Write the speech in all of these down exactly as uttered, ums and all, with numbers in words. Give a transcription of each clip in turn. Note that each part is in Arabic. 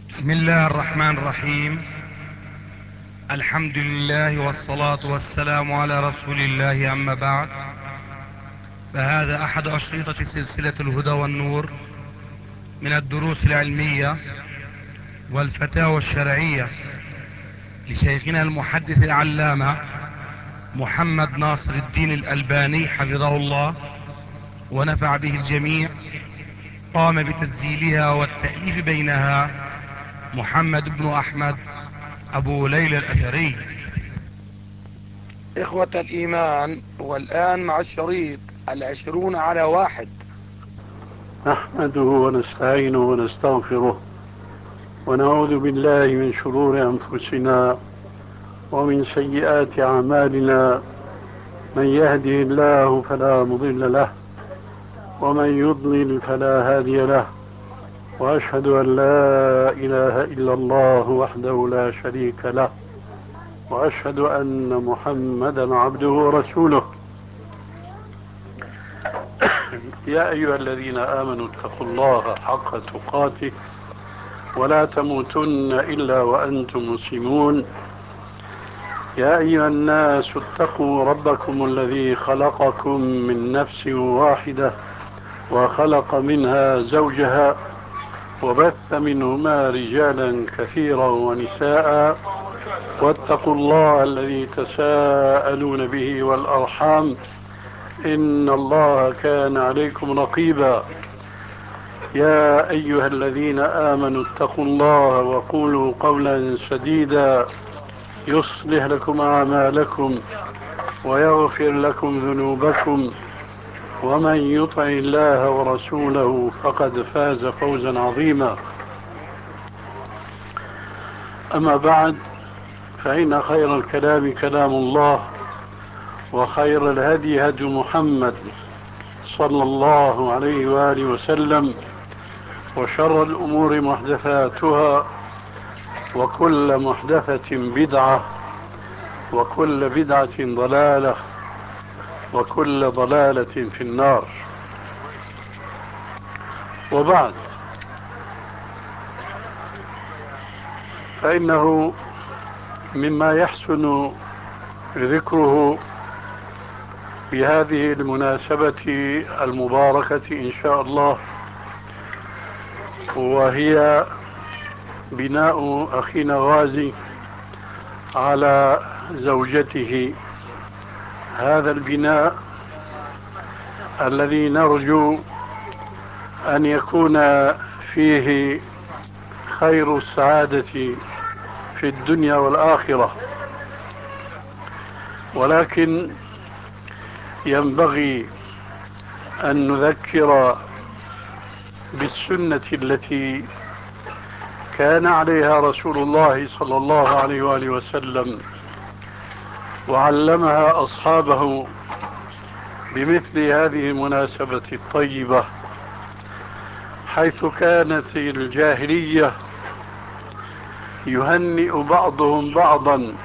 بسم الله الرحمن الرحيم. الحمد لله والصلاة والسلام على رسول الله، أما بعد، فهذا أحد أشرطة سلسلة الهدى والنور من الدروس العلمية والفتاوى الشرعية لشيخنا المحدث العلامة محمد ناصر الدين الألباني حفظه الله ونفع به الجميع. قام بتسجيلها والتأليف بينها محمد بن أحمد أبو ليلى الأثري. إخوة الإيمان، والآن مع الشريط العشرون على واحد. نحمده ونستعينه ونستغفره ونعوذ بالله من شرور أنفسنا ومن سيئات أعمالنا. من يهده الله فلا مضل له ومن يضلل فلا هادي له، وأشهد أن لا إله إلا الله وحده لا شريك له، وأشهد أن محمدا عبده ورسوله. يا أيها الذين آمنوا اتقوا الله حق تقاته ولا تموتن إلا وأنتم مسلمون. يا أيها الناس اتقوا ربكم الذي خلقكم من نفس واحدة وخلق منها زوجها وبث منهما رجالا كثيرا ونساء، واتقوا الله الذي تساءلون به والأرحام إن الله كان عليكم رقيبا. يا أيها الذين آمنوا اتقوا الله وقولوا قولا سديدا يصلح لكم أعمالكم ويغفر لكم ذنوبكم، ومن يطع الله ورسوله فقد فاز فوزا عظيما. أما بعد، فإن خير الكلام كلام الله، وخير الهدي هدي محمد صلى الله عليه وآله وسلم، وشر الأمور محدثاتها، وكل محدثة بدعة، وكل بدعة ضلالة، وكل ضلالة في النار. وبعد، فإنه مما يحسن ذكره في هذه المناسبة المباركة إن شاء الله، وهي بناء أخينا غازي على زوجته. هذا البناء الذي نرجو أن يكون فيه خير السعادة في الدنيا والآخرة، ولكن ينبغي أن نذكر بالسنة التي كان عليها رسول الله صلى الله عليه وآله وسلم وعلمها أصحابه بمثل هذه المناسبة الطيبة، حيث كانت الجاهلية يهنئ بعضهم بعضا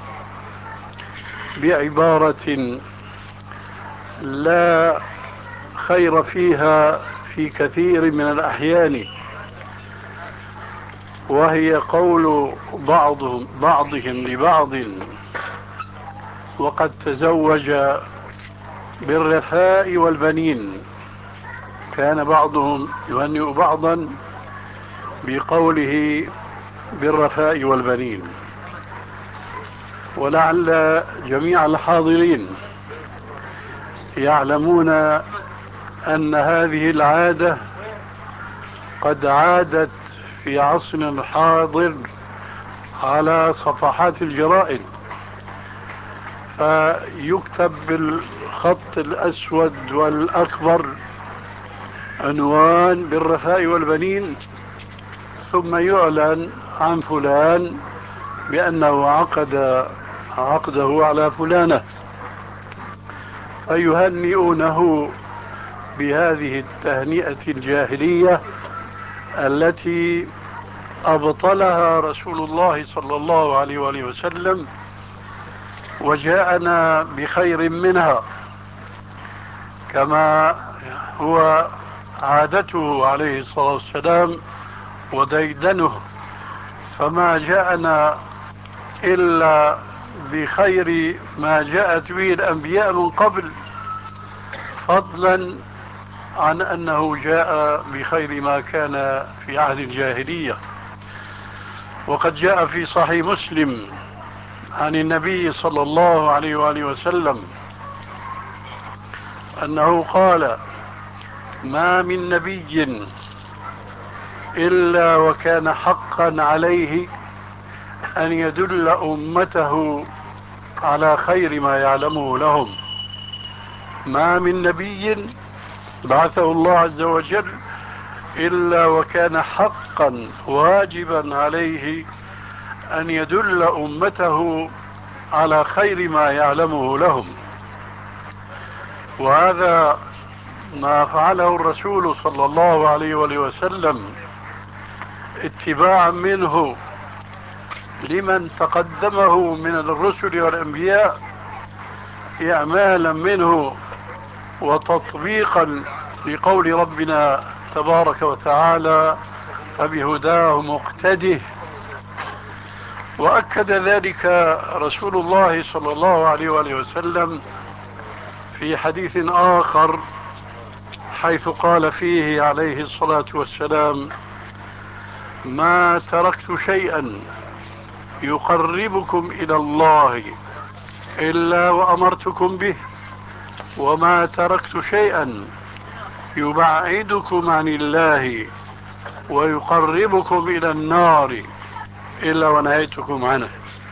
بعبارة لا خير فيها في كثير من الأحيان، وهي قول بعضهم بعضهم لبعض وقد تزوج بالرثاء والبنين. كان بعضهم يهنئ بعضا بقوله بالرثاء والبنين. ولعل جميع الحاضرين يعلمون أن هذه العادة قد عادت في عصرنا الحاضر على صفحات الجرائد، فيكتب بالخط الأسود والأكبر عنوان بالرثاء والبنين، ثم يعلن عن فلان بأنه عقد عقده على فلانة، فيهنئونه بهذه التهنئة الجاهلية التي أبطلها رسول الله صلى الله عليه وآله وسلم وجاءنا بخير منها، كما هو عادته عليه الصلاة والسلام وديدنه فما جاءنا إلا بخير ما جاءت به الأنبياء من قبل، فضلا عن أنه جاء بخير ما كان في عهد الجاهلية. وقد جاء في صحيح مسلم عن النبي صلى الله عليه وآله وسلم أنه قال: ما من نبي إلا وكان حقا عليه أن يدل أمته على خير ما يعلمه لهم. ما من نبي بعثه الله عز وجل إلا وكان حقا واجبا عليه أن يدل أمته على خير ما يعلمه لهم. وهذا ما فعله الرسول صلى الله عليه وآله وسلم اتباعا منه لمن تقدمه من الرسل والأنبياء، إعمالا منه وتطبيقا لقول ربنا تبارك وتعالى: فبهداه مقتده. وأكد ذلك رسول الله صلى الله عليه وآله وسلم في حديث آخر، حيث قال فيه عليه الصلاة والسلام: ما تركت شيئا يقربكم إلى الله إلا وأمرتكم به، وما تركت شيئا يبعدكم عن الله ويقربكم إلى النار إلا ونهيتكم عنه.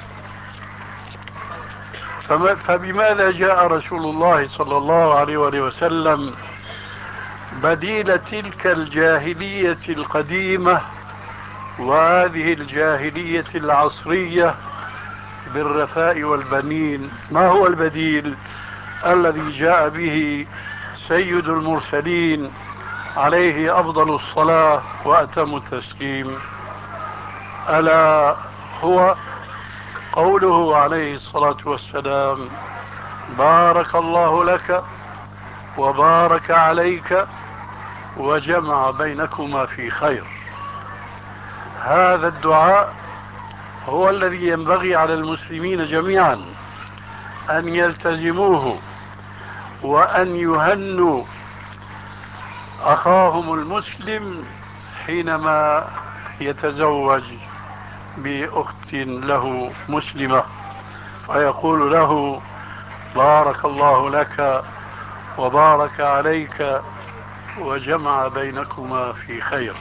فبماذا جاء رسول الله صلى الله عليه وآله وسلم بديل تلك الجاهلية القديمة وهذه الجاهلية العصرية بالرفاء والبنين؟ ما هو البديل الذي جاء به سيد المرسلين عليه أفضل الصلاة وأتم التسليم؟ ألا هو قوله عليه الصلاة والسلام: بارك الله لك وبارك عليك وجمع بينكما في خير. هذا الدعاء هو الذي ينبغي على المسلمين جميعا أن يلتزموه، وأن يهنوا أخاهم المسلم حينما يتزوج بأخت له مسلمة، فيقول له: بارك الله لك وبارك عليك وجمع بينكما في خير.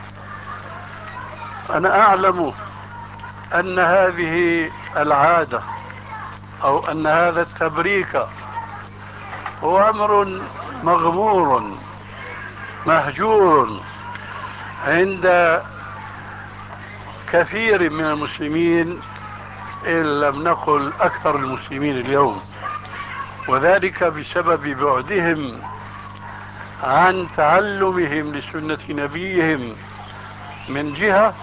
أنا أعلم أن هذه العادة أو أن هذا التبريك هو أمر مغمور مهجور عند كثير من المسلمين، إن لم نقل أكثر المسلمين اليوم، وذلك بسبب بعدهم عن تعلمهم لسنة نبيهم من جهة،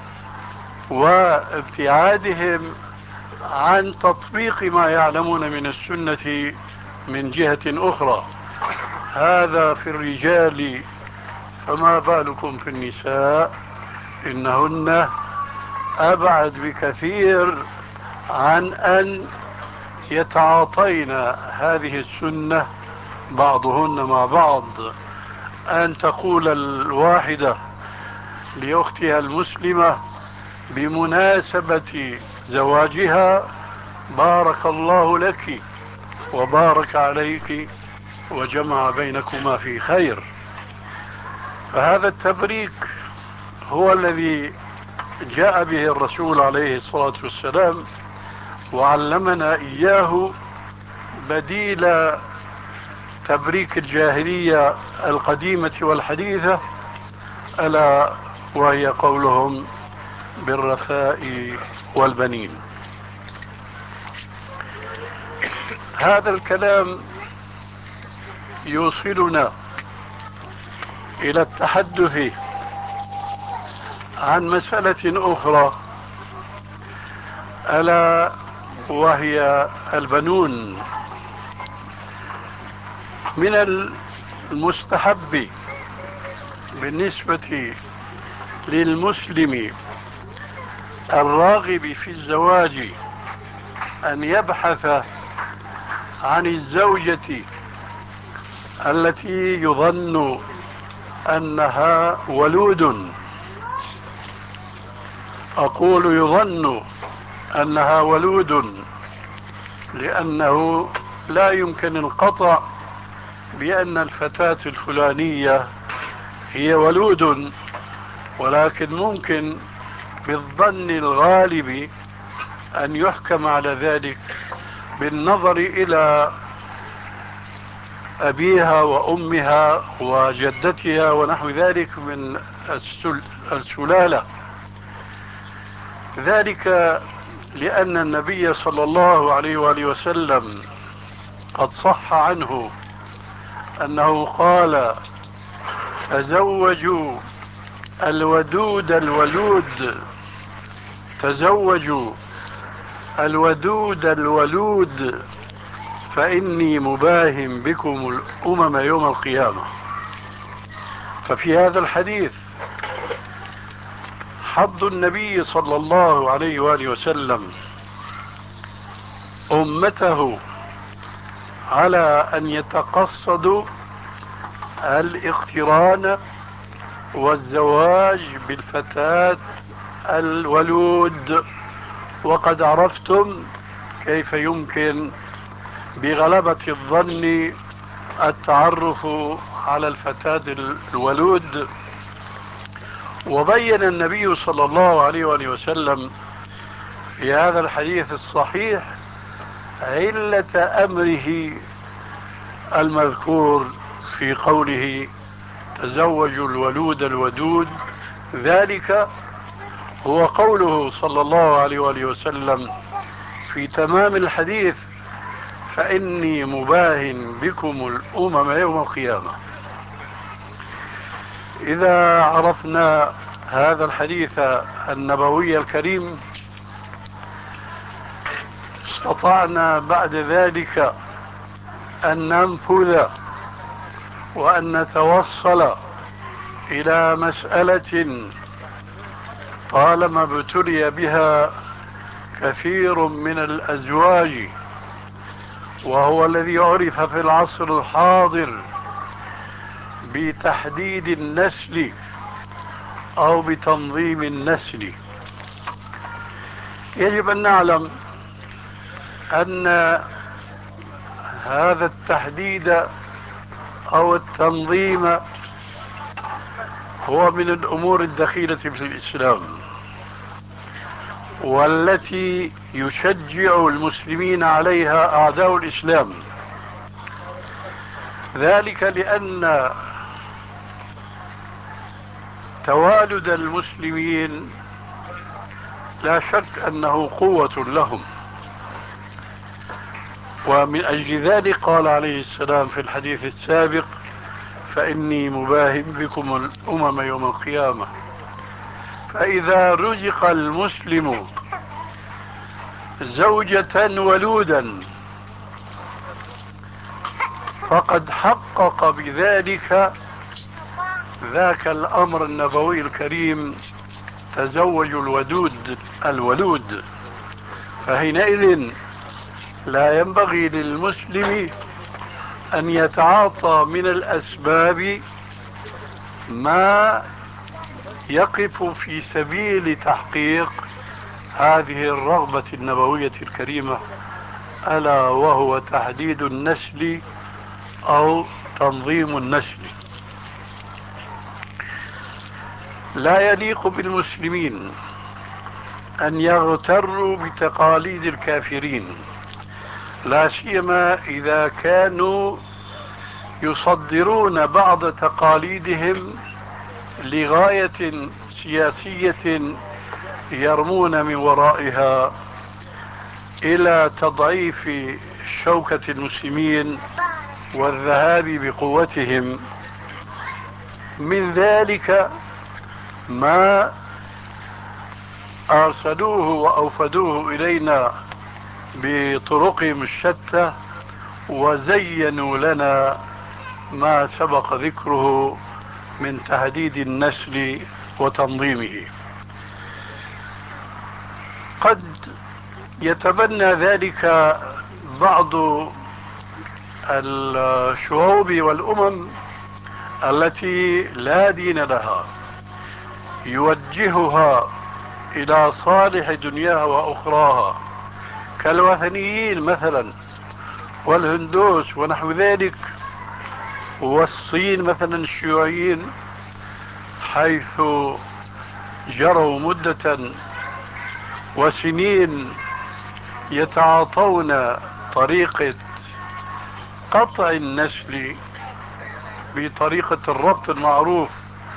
وابتعادهم عن تطبيق ما يعلمون من السنة من جهة أخرى. هذا في الرجال، فما بالكم في النساء؟ إنهن أبعد بكثير عن أن يتعاطين هذه السنة بعضهن مع بعض. أن تقول الواحدة لأختها المسلمة بمناسبة زواجها: بارك الله لك وبارك عليك وجمع بينكما في خير. فهذا التبريك هو الذي جاء به الرسول عليه الصلاة والسلام وعلمنا إياه بديل تبريك الجاهلية القديمة والحديثة، ألا وهي قولهم بالرفاء والبنين. هذا الكلام يوصلنا إلى التحدث عن مسألة أخرى، ألا وهي البنون. من المستحب بالنسبة للمسلم الراغب في الزواج أن يبحث عن الزوجة التي يظن أنها ولود. أقول يظن أنها ولود لأنه لا يمكن القطع بأن الفتاة الفلانية هي ولود، ولكن ممكن بالظن الغالب أن يحكم على ذلك بالنظر إلى أبيها وأمها وجدتها ونحو ذلك من السل... السلالة. ذلك لأن النبي صلى الله عليه وآله وسلم قد صح عنه أنه قال: تزوجوا الودود الولود، تزوجوا الودود الولود فإني مباهم بكم الأمم يوم القيامة. ففي هذا الحديث حض النبي صلى الله عليه وآله وسلم أمته على أن يتقصدوا الاقتران والزواج بالفتاة الولود. وقد عرفتم كيف يمكن بغلبة الظن التعرف على الفتاة الولود. وبين النبي صلى الله عليه وآله وسلم في هذا الحديث الصحيح علة أمره المذكور في قوله: تزوجوا الولود الودود. ذلك هو قوله صلى الله عليه وآله وسلم في تمام الحديث: فإني مباهن بكم الأمم يوم القيامة. إذا عرفنا هذا الحديث النبوي الكريم استطعنا بعد ذلك أن ننفذ وأن نتوصل إلى مسألة طالما ابتلي بها كثير من الأزواج، وهو الذي عرف في العصر الحاضر بتحديد النسل أو بتنظيم النسل. يجب أن نعلم أن هذا التحديد أو التنظيم هو من الأمور الدخيلة في الإسلام، والتي يشجع المسلمين عليها أعداء الإسلام. ذلك لأن توالد المسلمين لا شك أنه قوة لهم، ومن أجل ذلك قال عليه السلام في الحديث السابق: فإني مباهم بكم الأمم يوم القيامة. فإذا رزق المسلم زوجة ولودا فقد حقق بذلك ذاك الأمر النبوي الكريم: تزوجوا الودود الولود. فحينئذ لا ينبغي للمسلم أن يتعاطى من الأسباب ما يقف في سبيل تحقيق هذه الرغبة النبوية الكريمة، ألا وهو تحديد النسل أو تنظيم النسل. لا يليق بالمسلمين أن يغتروا بتقاليد الكافرين، لا سيما إذا كانوا يصدرون بعض تقاليدهم لغاية سياسية يرمون من ورائها إلى تضعيف شوكة المسلمين والذهاب بقوتهم. من ذلك ما أرسلوه وأوفدوه إلينا بطرقهم الشتى، وزينوا لنا ما سبق ذكره من تهديد النسل وتنظيمه. قد يتبنى ذلك بعض الشعوب والأمم التي لا دين لها، يوجهها إلى صالح دنياها وأخراها، كالوثنيين مثلا، والهندوس ونحو ذلك، والصين مثلا الشيوعيين، حيث جروا مدة وسنين يتعاطون طريقة قطع النسل بطريقة الربط المعروف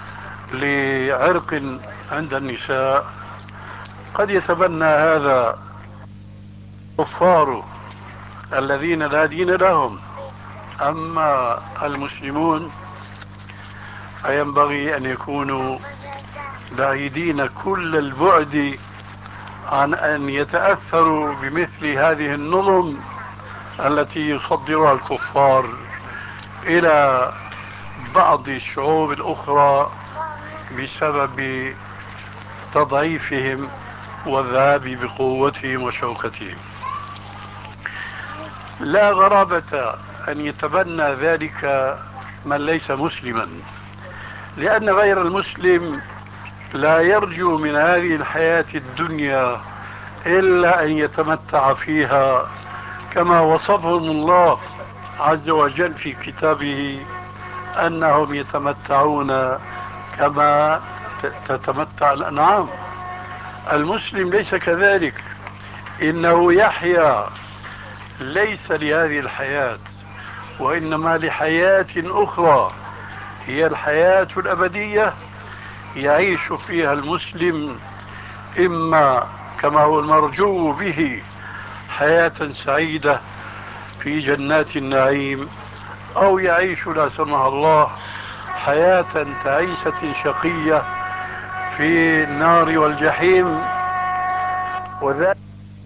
لعرق عند النساء. قد يتبنى هذا الكفار الذين لا دين لهم. أما المسلمون فينبغي أن يكونوا بعيدين كل البعد عن أن يتأثروا بمثل هذه النظم التي يصدرها الكفار إلى بعض الشعوب الأخرى بسبب تضعيفهم والذهاب بقوتهم وشوكتهم. لا غرابة أن يتبنى ذلك من ليس مسلما، لأن غير المسلم لا يرجو من هذه الحياة الدنيا إلا أن يتمتع فيها كما وصفهم الله عز وجل في كتابه أنهم يتمتعون كما تتمتع الأنعام. المسلم ليس كذلك، إنه يحيا ليس لهذه الحياة، وإنما لحياة أخرى هي الحياة الأبدية، يعيش فيها المسلم إما كما هو المرجو به حياة سعيدة في جنات النعيم، أو يعيش لا سمح الله حياة تعيسة شقية في النار والجحيم. وذلك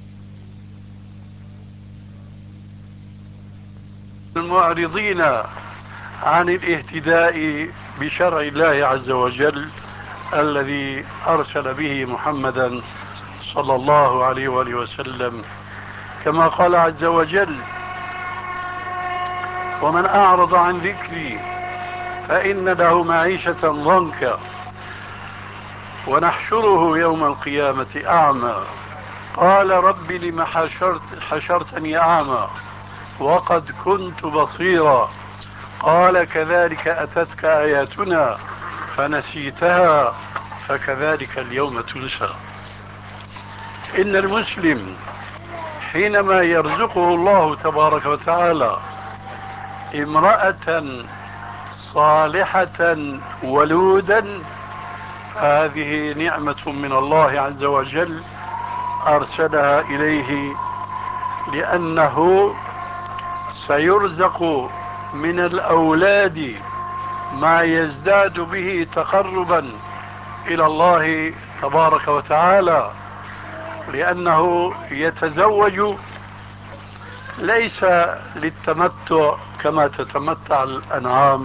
المعرضين عن الاهتداء بشرع الله عز وجل الذي أرسل به محمدا صلى الله عليه وآله وسلم، كما قال عز وجل: ومن أعرض عن ذكري فإن له معيشة ضنكا ونحشره يوم القيامة أعمى قال رب لم حشرت حشرتني أعمى وقد كنت بصيرا قال كذلك أتتك آياتنا فنسيتها فكذلك اليوم تنسى. إن المسلم حينما يرزقه الله تبارك وتعالى امرأة صالحة ولودا، هذه نعمة من الله عز وجل أرسلها إليه، لأنه سيرزق من الأولاد ما يزداد به تقربا إلى الله تبارك وتعالى، لأنه يتزوج ليس للتمتع كما تتمتع الأنعام،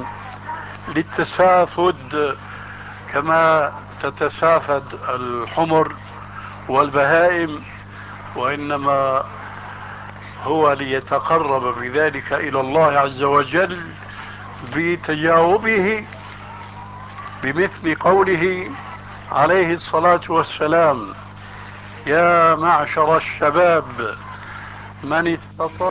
للتسافد كما تتسافد الحمر والبهائم، وإنما هو ليتقرب بذلك إلى الله عز وجل بتجاوبه بمثل قوله عليه الصلاة والسلام: يا معشر الشباب من استطاع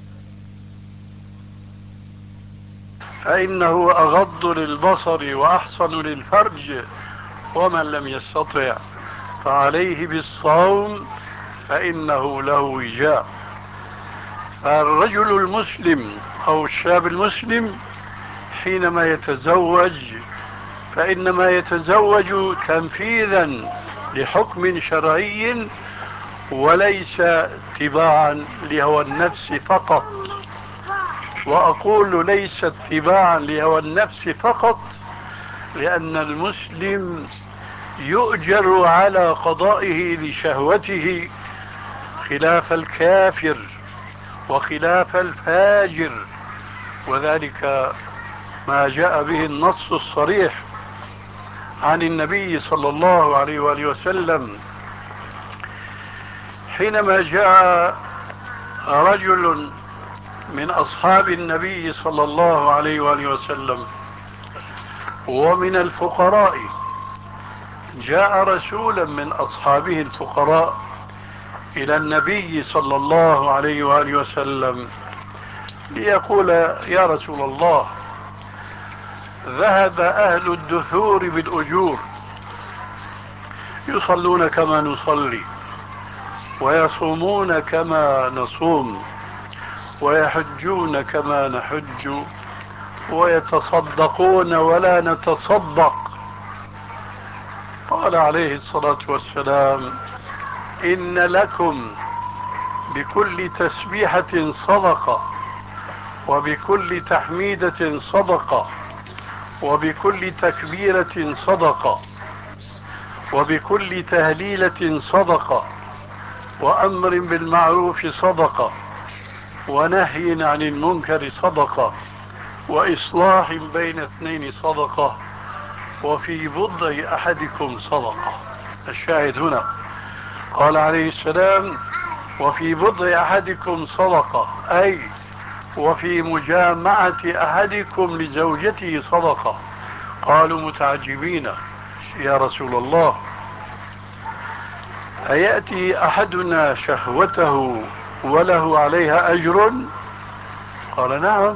فإنه أغض للبصر وأحصن للفرج ومن لم يستطع فعليه بالصوم فإنه له وجاء. فالرجل المسلم أو الشاب المسلم حينما يتزوج فإنما يتزوج تنفيذا لحكم شرعي وليس اتباعا لهوى النفس فقط. وأقول ليس اتباعا لهوى النفس فقط لأن المسلم يؤجر على قضائه لشهوته خلاف الكافر وخلاف الفاجر، وذلك ما جاء به النص الصريح عن النبي صلى الله عليه وآله وسلم حينما جاء رجل من أصحاب النبي صلى الله عليه وآله وسلم ومن الفقراء، جاء رسولا من أصحابه الفقراء إلى النبي صلى الله عليه وآله وسلم ليقول: يا رسول الله، ذهب أهل الدثور بالأجور، يصلون كما نصلي، ويصومون كما نصوم، ويحجون كما نحج، ويتصدقون ولا نتصدق. قال عليه الصلاة والسلام: إن لكم بكل تسبيحة صدقة، وبكل تحميدة صدقة، وبكل تكبيرة صدقة، وبكل تهليلة صدقة، وأمر بالمعروف صدقة، ونهي عن المنكر صدقة، وإصلاح بين اثنين صدقة، وفي بضع أحدكم صدقة. الشاهد هنا قال عليه السلام: وفي بضع أحدكم صدقة، أي وفي مجامعة أحدكم لزوجته صدقة. قالوا متعجبين: يا رسول الله، أيأتي أحدنا شهوته وله عليها أجر؟ قال: نعم.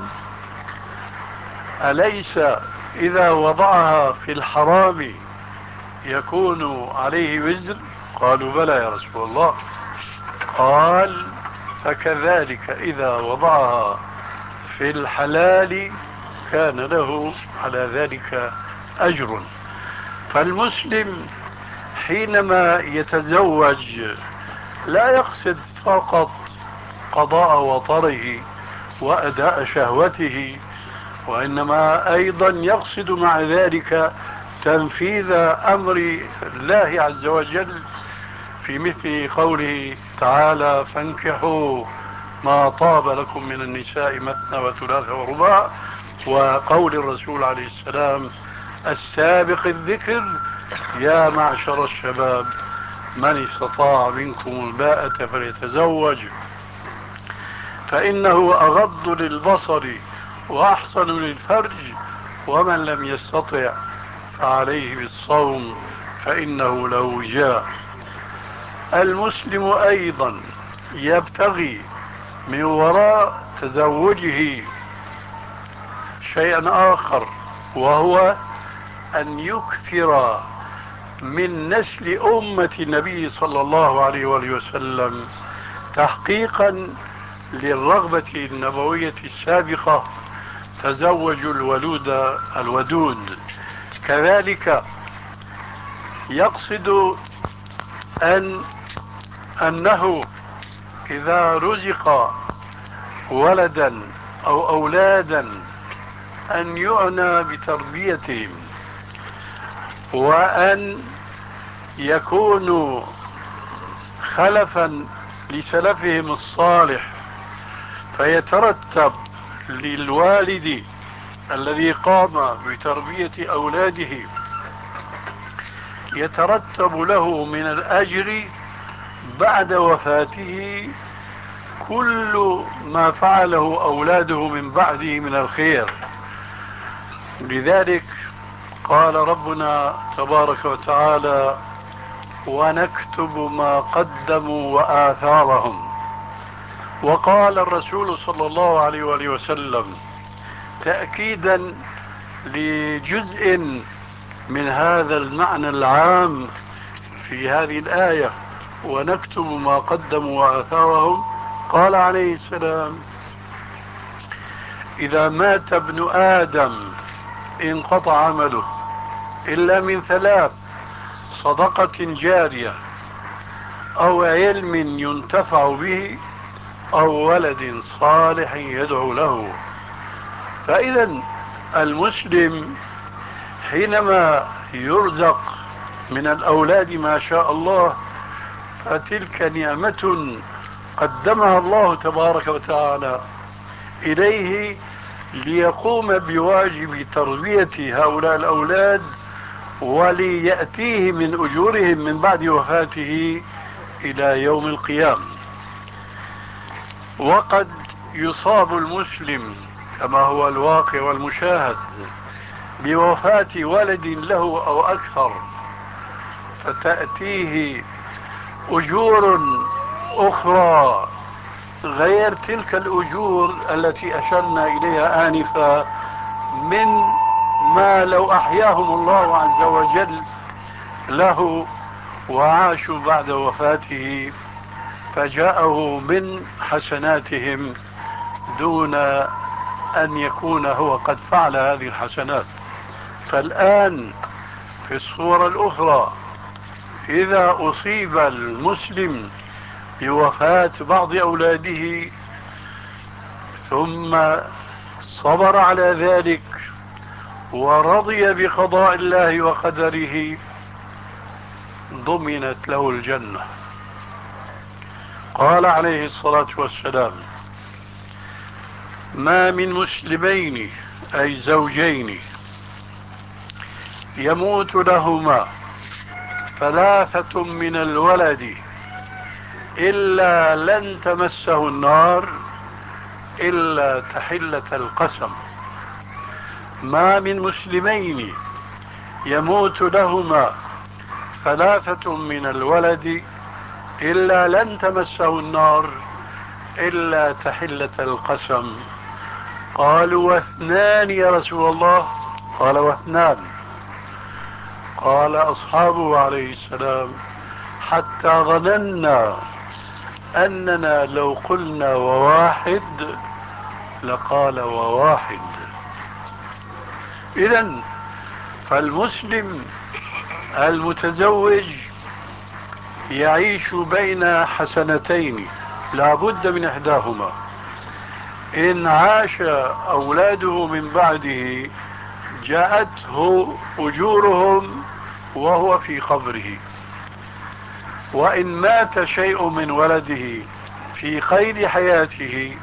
أليس إذا وضعها في الحرام يكون عليه وزر؟ قالوا: بلى يا رسول الله. قال: فكذلك إذا وضعها في الحلال كان له على ذلك أجر. فالمسلم حينما يتزوج لا يقصد فقط قضاء وطره وأداء شهوته، وإنما أيضا يقصد مع ذلك تنفيذ أمر الله عز وجل في مثل قوله تعالى: فانكحوا ما طاب لكم من النساء مثنى وثلاث ورباع، وقول الرسول عليه السلام: السابق الذكر: يا معشر الشباب من استطاع منكم الباءة فليتزوج فإنه أغض للبصر وأحسن للفرج، ومن لم يستطع فعليه بالصوم فإنه له وجاء. المسلم أيضا يبتغي من وراء تزوجه شيئا آخر، وهو أن يكثر من نسل أمة النبي صلى الله عليه وآله وسلم، تحقيقا للرغبة النبوية السابقة: تزوجوا الولود الودود. كذلك يقصد أن أنه إذا رزق ولدا أو أولادا أن يعنى بتربيتهم، وأن يكونوا خلفا لسلفهم الصالح، فيترتب للوالد الذي قام بتربية أولاده يترتب له من الأجر بعد وفاته كل ما فعله أولاده من بعده من الخير. لذلك قال ربنا تبارك وتعالى: ونكتب ما قدموا وآثارهم. وقال الرسول صلى الله عليه وآله وسلم تأكيدا لجزء من هذا المعنى العام في هذه الآية: ونكتب ما قدموا وآثارهم. قال عليه السلام: إذا مات ابن آدم انقطع عمله إلا من ثلاث: صدقة جارية، أو علم ينتفع به، أو ولد صالح يدعو له. فإذا المسلم حينما يرزق من الأولاد ما شاء الله فتلك نعمة قدمها الله تبارك وتعالى إليه ليقوم بواجب تربية هؤلاء الأولاد، وليأتيه من أجورهم من بعد وفاته إلى يوم القيامة. وقد يصاب المسلم كما هو الواقع والمشاهد بوفاة ولد له أو أكثر، فتأتيه أجور أخرى غير تلك الأجور التي أشرنا إليها آنفا، من ما لو أحياهم الله عز وجل له وعاشوا بعد وفاته فجاءه من حسناتهم دون أن يكون هو قد فعل هذه الحسنات. فالآن في الصورة الأخرى، إذا أصيب المسلم بوفاة بعض أولاده ثم صبر على ذلك ورضي بقضاء الله وقدره، ضمنت له الجنة. قال عليه الصلاة والسلام: ما من مسلمين أي زوجين يموت لهما ثلاثة من الولد إلا لن تمسه النار إلا تحلة القسم. ما من مسلمين يموت لهما ثلاثة من الولد إلا لن تمسه النار إلا تحلة القسم. قالوا: واثنان يا رسول الله؟ قال: واثنان. قال أصحابه عليه السلام: حتى ظننا أننا لو قلنا وواحد لقال وواحد. إذن فالمسلم المتزوج يعيش بين حسنتين لا بد من إحداهما. إن عاش أولاده من بعده جاءته أجورهم وهو في قبره، وإن مات شيء من ولده في قيد حياته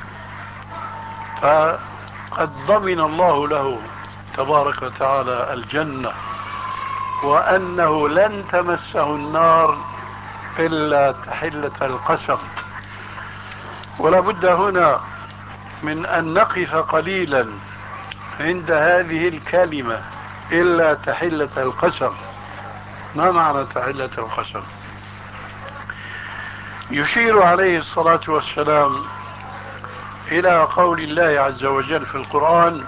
فقد ضمن الله له تبارك وتعالى الجنة، وأنه لن تمسه النار إلا تحلة القسم. ولا بد هنا من أن نقف قليلا عند هذه الكلمة إلا تحلة القسم. ما معنى تحلة القسم؟ يشير عليه الصلاة والسلام إلى قول الله عز وجل في القرآن: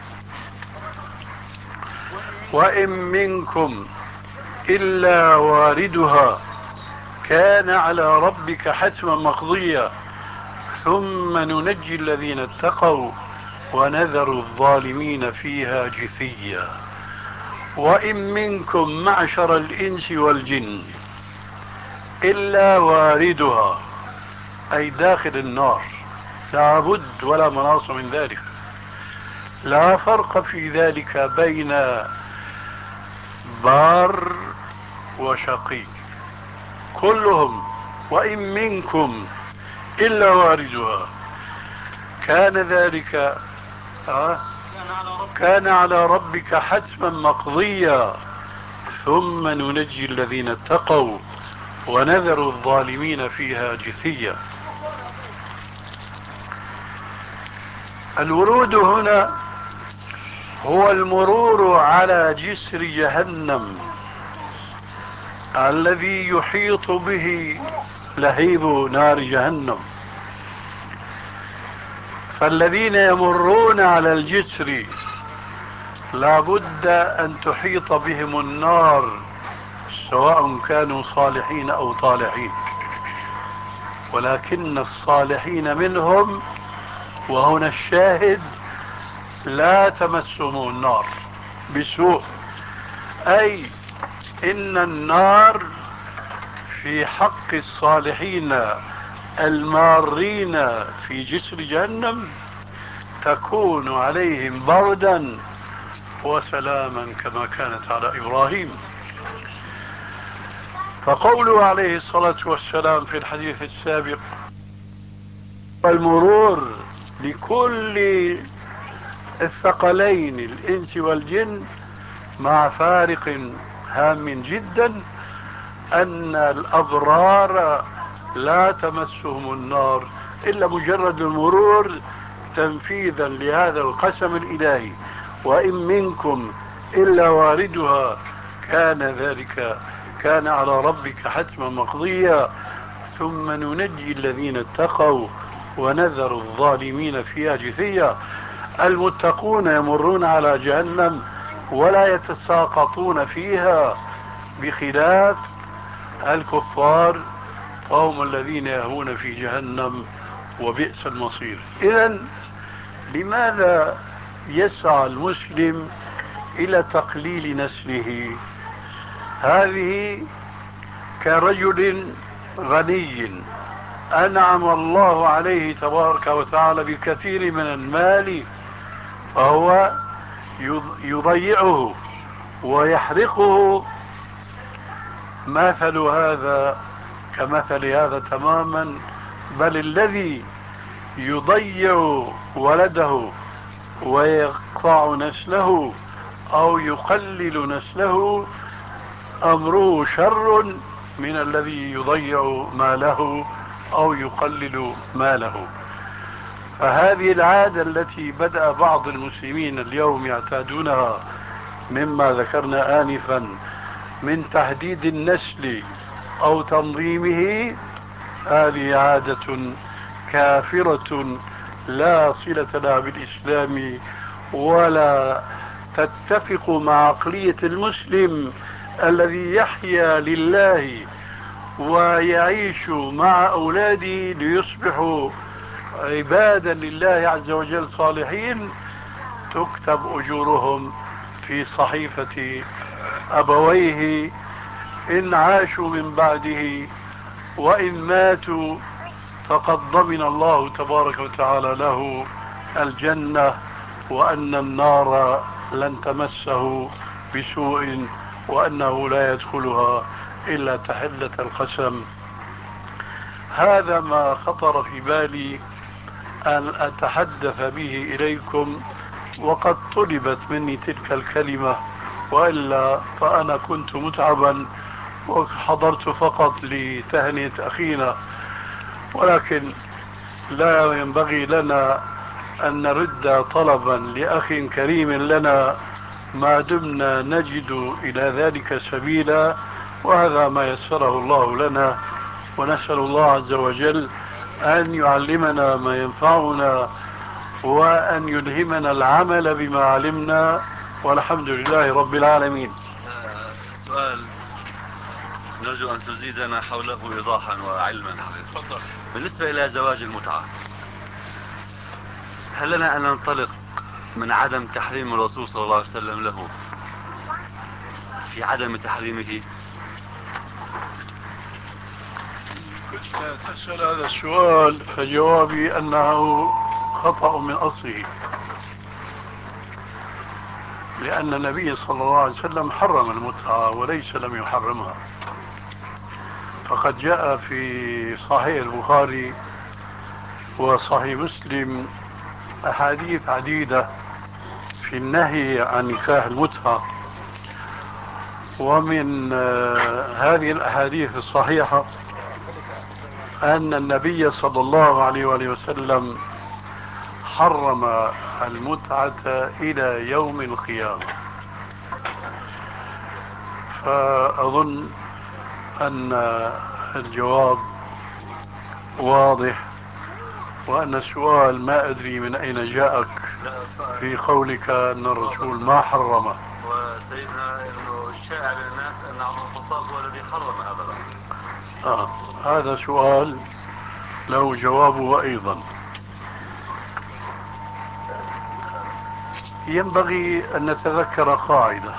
وإن منكم إلا واردها كان على ربك حتما مقضيا ثم ننجي الذين اتقوا ونذر الظالمين فيها جثيا. وإن منكم معشر الإنس والجن إلا واردها أي داخل النار، لا بد ولا مناص من ذلك، لا فرق في ذلك بين بار وشقي، كلهم وإن منكم إلا واردها كان ذلك آه كان على ربك حتما مقضيا ثم ننجي الذين اتقوا ونذر الظالمين فيها جثيا. الورود هنا هو المرور على جسر جهنم الذي يحيط به لهيب نار جهنم. فالذين يمرون على الجسر لا بد أن تحيط بهم النار سواء كانوا صالحين أو طالحين، ولكن الصالحين منهم وهنا الشاهد لا تمسهم النار بسوء، أي إن النار في حق الصالحين المارين في جسر جهنم تكون عليهم بردا وسلاما كما كانت على إبراهيم. فقوله عليه الصلاة والسلام في الحديث السابق: المرور لكل الثقلين الإنس والجن مع فارق هام جدا، أن الأبرار لا تمسهم النار إلا مجرد المرور، تنفيذا لهذا القسم الإلهي: وإن منكم إلا واردها كان ذلك كان على ربك حتما مقضيا ثم ننجي الذين اتقوا ونذر الظالمين فيها جثيا. المتقون يمرون على جهنم ولا يتساقطون فيها، بخلاف الكفار فهم الذين يهون في جهنم وبئس المصير. إذن لماذا يسعى المسلم إلى تقليل نسله؟ هذه كرجل غني أنعم الله عليه تبارك وتعالى بكثير من المال فهو يضيعه ويحرقه. مثل هذا كمثل هذا تماما، بل الذي يضيع ولده ويقطع نسله أو يقلل نسله أمره شر من الذي يضيع ماله أو يقلل ماله. فهذه العادة التي بدأ بعض المسلمين اليوم يعتادونها مما ذكرنا آنفا من تحديد النسل أو تنظيمه، هذه عادة كافرة لا صلة لها بالإسلام ولا تتفق مع عقلية المسلم الذي يحيا لله ويعيش مع أولاده ليصبحوا عبادا لله عز وجل صالحين، تكتب أجورهم في صحيفة أبويه إن عاشوا من بعده، وإن ماتوا فقد ضمن الله تبارك وتعالى له الجنة، وأن النار لن تمسه بسوء، وأنه لا يدخلها إلا تحلة القسم. هذا ما خطر في بالي أن أتحدث به إليكم، وقد طلبت مني تلك الكلمة، وإلا فأنا كنت متعبا وحضرت فقط لتهنئة أخينا، ولكن لا ينبغي لنا أن نرد طلبا لأخ كريم لنا ما دمنا نجد إلى ذلك سبيلا، وهذا ما يسره الله لنا. ونسأل الله عز وجل أن يعلمنا ما ينفعنا وأن يلهمنا العمل بما علمنا، والحمد لله رب العالمين. سؤال نرجو أن تزيدنا حوله إيضاحا وعلما. تفضل. بالنسبة إلى زواج المتعة، هل لنا أن ننطلق من عدم تحريم الرسول صلى الله عليه وسلم له في عدم تحريمه؟ كنت تسأل هذا السؤال فجوابي أنه خطأ من أصله، لأن النبي صلى الله عليه وسلم حرم المتعة وليس لم يحرمها. فقد جاء في صحيح البخاري وصحيح مسلم أحاديث عديدة في النهي عن نكاح المتعة، ومن هذه الأحاديث الصحيحة أن النبي صلى الله عليه وآله وسلم حرم المتعة إلى يوم القيامة. فأظن أن الجواب واضح، وأن السؤال ما أدري من أين جاءك في قولك أن الرسول ما حرمه. وسيدنا أنه الشائع بين الناس أن عمر الخطاب هو الذي حرم هذا الأمر. آه هذا سؤال له جوابه أيضا. ينبغي أن نتذكر قاعدة: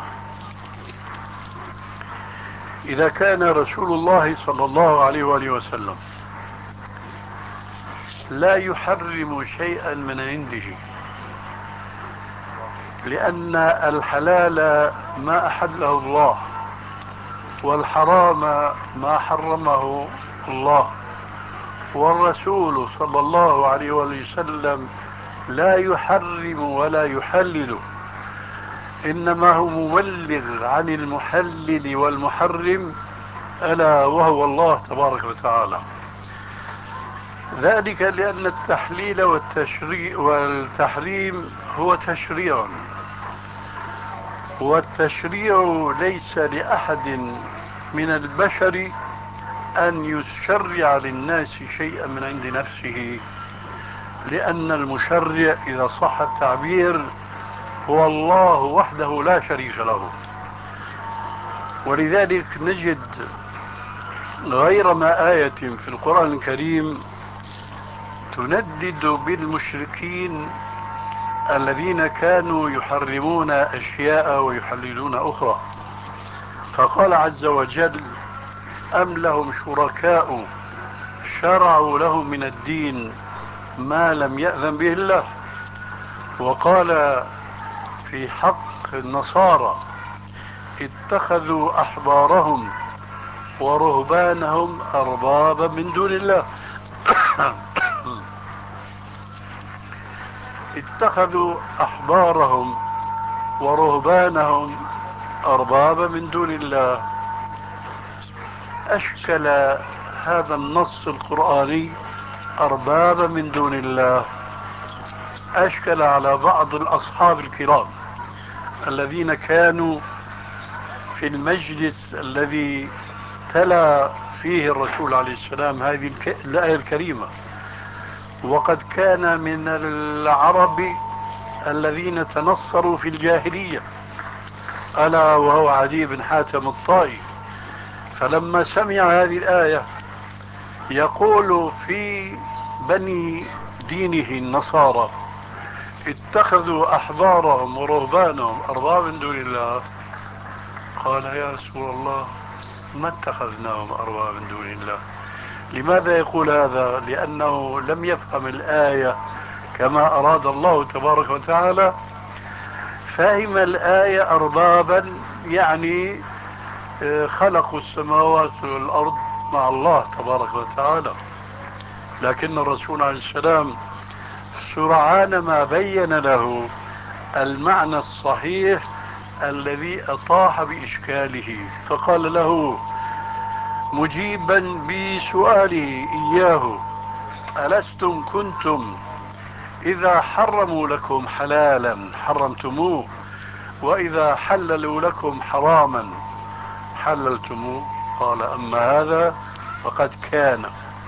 إذا كان رسول الله صلى الله عليه وآله وسلم لا يحرم شيئا من عنده، لأن الحلال ما أحله الله والحرام ما حرمه الله، والرسول صلى الله عليه وآله وسلم لا يحرم ولا يحلل، إنما هو مبلغ عن المحلل والمحرم ألا وهو الله تبارك وتعالى. ذلك لأن التحليل والتشريع والتحريم هو تشريع، والتشريع ليس لأحد من البشر أن يشرع للناس شيئا من عند نفسه، لأن المشرع إذا صح التعبير هو الله وحده لا شريك له. ولذلك نجد غير ما آية في القرآن الكريم تندد بالمشركين الذين كانوا يحرمون أشياء ويحللون أخرى. فقال عز وجل: أم لهم شركاء شرعوا لهم من الدين ما لم يأذن به الله. وقال في حق النصارى: اتخذوا أحبارهم ورهبانهم أربابا من دون الله. اتخذوا أحبارهم ورهبانهم أربابا من دون الله. أشكل هذا النص القرآني أربابا من دون الله، أشكل على بعض الأصحاب الكرام الذين كانوا في المجلس الذي تلا فيه الرسول عليه السلام هذه الآية الكريمة. وقد كان من العرب الذين تنصروا في الجاهلية، ألا وهو عدي بن حاتم الطائي. فلما سمع هذه الآية يقول في بني دينه النصارى: اتخذوا أحبارهم ورهبانهم أربابا من دون الله، قال: يا رسول الله، ما اتخذناهم أربابا من دون الله. لماذا يقول هذا؟ لأنه لم يفهم الآية كما أراد الله تبارك وتعالى. فهم الآية أربابا يعني خلقوا السماوات والأرض مع الله تبارك وتعالى. لكن الرسول عليه السلام سرعان ما بين له المعنى الصحيح الذي أطاح بإشكاله، فقال له مجيبا بسؤاله إياه: ألستم كنتم إذا حرموا لكم حلالا حرمتموه، وإذا حللوا لكم حراما حللتموه؟ قال: أما هذا فقد كان.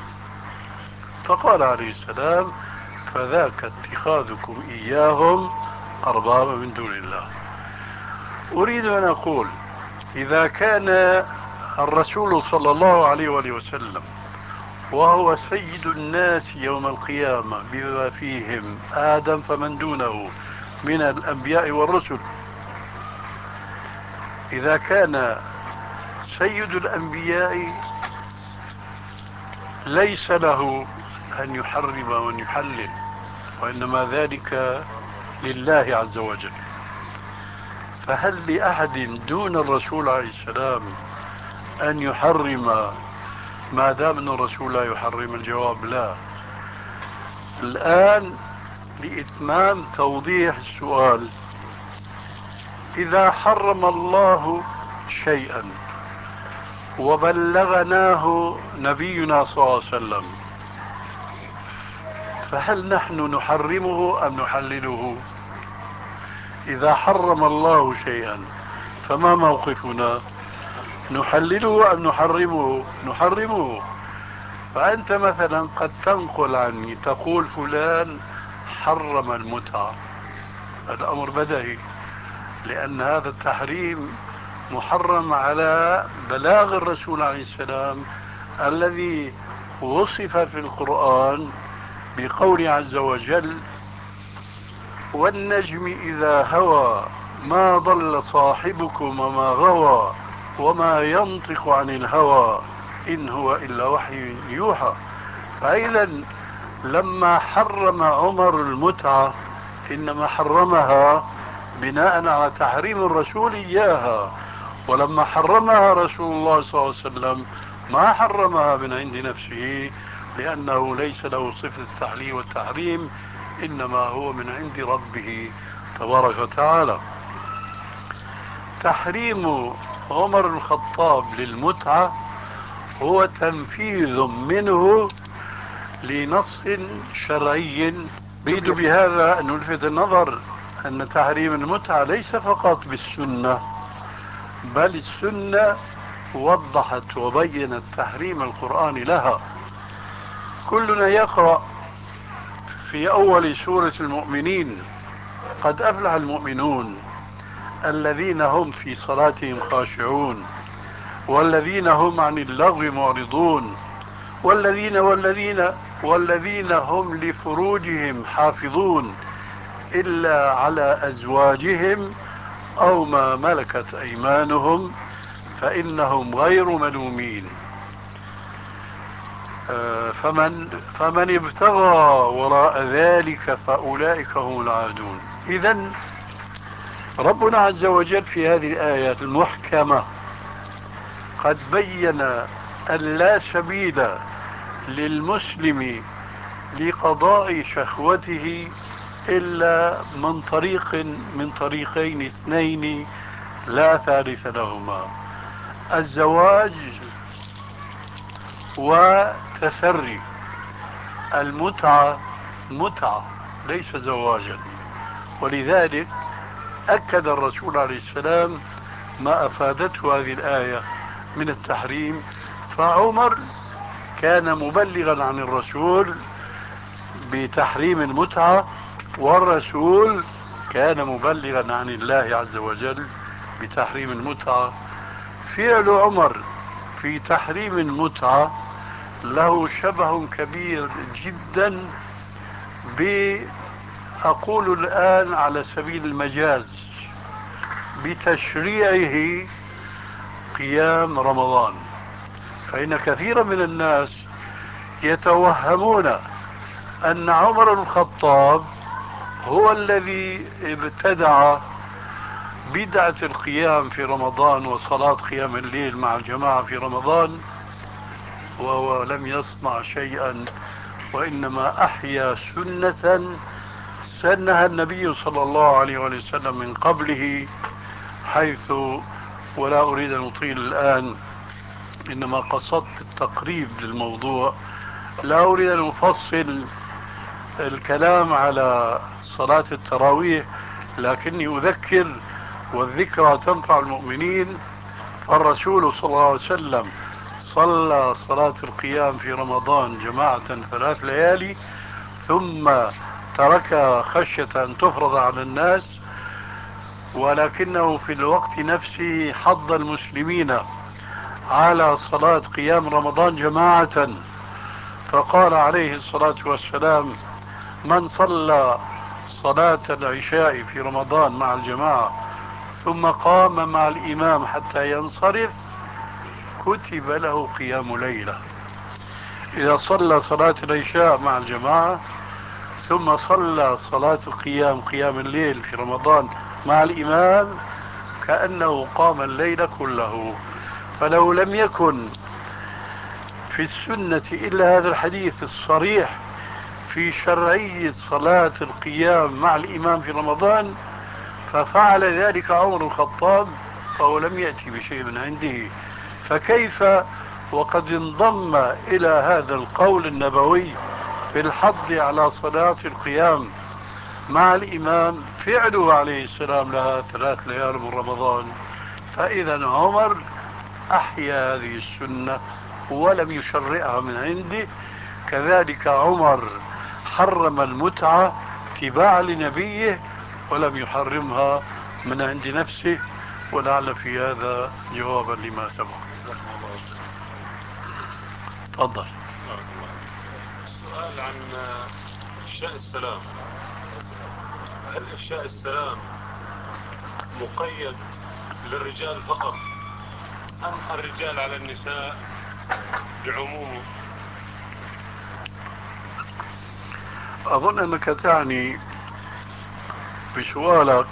فقال عليه السلام: فذاك اتخاذكم إياهم أربابا من دون الله. أريد أن أقول: إذا كان الرسول صلى الله عليه وآله وسلم وهو سيد الناس يوم القيامة بما فيهم آدم فمن دونه من الأنبياء والرسل، إذا كان سيد الأنبياء ليس له أن يحرم وأن يحلل، وإنما ذلك لله عز وجل، فهل لأحد دون الرسول عليه السلام أن يحرم ما دام أن الرسول لا يحرم؟ الجواب لا. الآن لإتمام توضيح السؤال: إذا حرم الله شيئا وبلغناه نبينا صلى الله عليه وسلم، فهل نحن نحرمه أم نحلله؟ إذا حرم الله شيئا فما موقفنا؟ نحلله أم نحرمه؟ نحرمه. فأنت مثلا قد تنقل عني تقول فلان حرم المتعة، الأمر بدهي، لأن هذا التحريم محرم على بلاغ الرسول عليه السلام الذي وصف في القرآن بقول عز وجل: والنجم إذا هوى ما ضل صاحبكم وما غوى وما ينطق عن الهوى إن هو إلا وحي يوحى. فإذا لما حرم عمر المتعة إنما حرمها بناء على تحريم الرسول إياها، ولما حرمها رسول الله صلى الله عليه وسلم ما حرمها من عند نفسه، لأنه ليس له صفة التحليل والتحريم، إنما هو من عند ربه تبارك وتعالى. تحريم عمر الخطاب للمتعة هو تنفيذ منه لنص شرعي. أريد بهذا أن نلفت النظر أن تحريم المتعة ليس فقط بالسنة، بل السنة وضحت وبينت تحريم القرآن لها. كلنا يقرأ في أول سورة المؤمنين: قد أفلح المؤمنون الذين هم في صلاتهم خاشعون والذين هم عن اللغو معرضون والذين والذين والذين هم لفروجهم حافظون إلا على أزواجهم أو ما ملكت أيمانهم فإنهم غير ملومين. فمن, فمن ابتغى وراء ذلك فأولئك هم العادون. إذن ربنا عز وجل في هذه الآيات المحكمة قد بين أن لا سبيل للمسلم لقضاء شهوته إلا من طريق من طريقين اثنين لا ثالث لهما: الزواج وتسري. المتعة متعة ليس زواجا، ولذلك أكد الرسول عليه السلام ما أفادته هذه الآية من التحريم. فعمر كان مبلغا عن الرسول بتحريم المتعة، والرسول كان مبلغا عن الله عز وجل بتحريم المتعة. فعل عمر في تحريم المتعة له شبه كبير جدا ب أقول الآن على سبيل المجاز بتشريعه قيام رمضان. فإن كثيرا من الناس يتوهمون أن عمر بن الخطاب هو الذي ابتدع بدعة القيام في رمضان وصلاة قيام الليل مع الجماعة في رمضان، وهو لم يصنع شيئا، وإنما أحيا سنة سنها النبي صلى الله عليه وسلم من قبله، حيث، ولا أريد أن أطيل الآن، إنما قصدت التقريب للموضوع، لا أريد أن أفصل الكلام على صلاة التراويح، لكني أذكر والذكرى تنفع المؤمنين. فالرسول صلى الله عليه وسلم صلى صلاة القيام في رمضان جماعة ثلاث ليالي ثم ترك خشية أن تفرض على الناس، ولكنه في الوقت نفسه حض المسلمين على صلاة قيام رمضان جماعة، فقال عليه الصلاة والسلام: من صلى صلاة العشاء في رمضان مع الجماعة ثم قام مع الإمام حتى ينصرف كتب له قيام ليلة. إذا صلى صلاة العشاء مع الجماعة ثم صلى صلاة القيام قيام الليل في رمضان مع الإمام كأنه قام الليل كله. فلو لم يكن في السنة إلا هذا الحديث الصريح في شرعية صلاة القيام مع الإمام في رمضان ففعل ذلك عمر الخطاب، فهو لم يأتي بشيء من عنده. فكيف وقد انضم إلى هذا القول النبوي في الحض على صلاة القيام مع الإمام فعله عليه السلام لها ثلاث ليال من رمضان؟ فإذا عمر أحيا هذه السنة ولم يشرعها من عنده. كذلك عمر حرم المتعة اتباعا لنبيه ولم يحرمها من عند نفسه، ولعل في هذا جوابا لما سبق. تفضل. السؤال عن إفشاء السلام: هل إفشاء السلام مقيد للرجال فقط أم الرجال على النساء بعمومه؟ أظن أنك تعني بسؤالك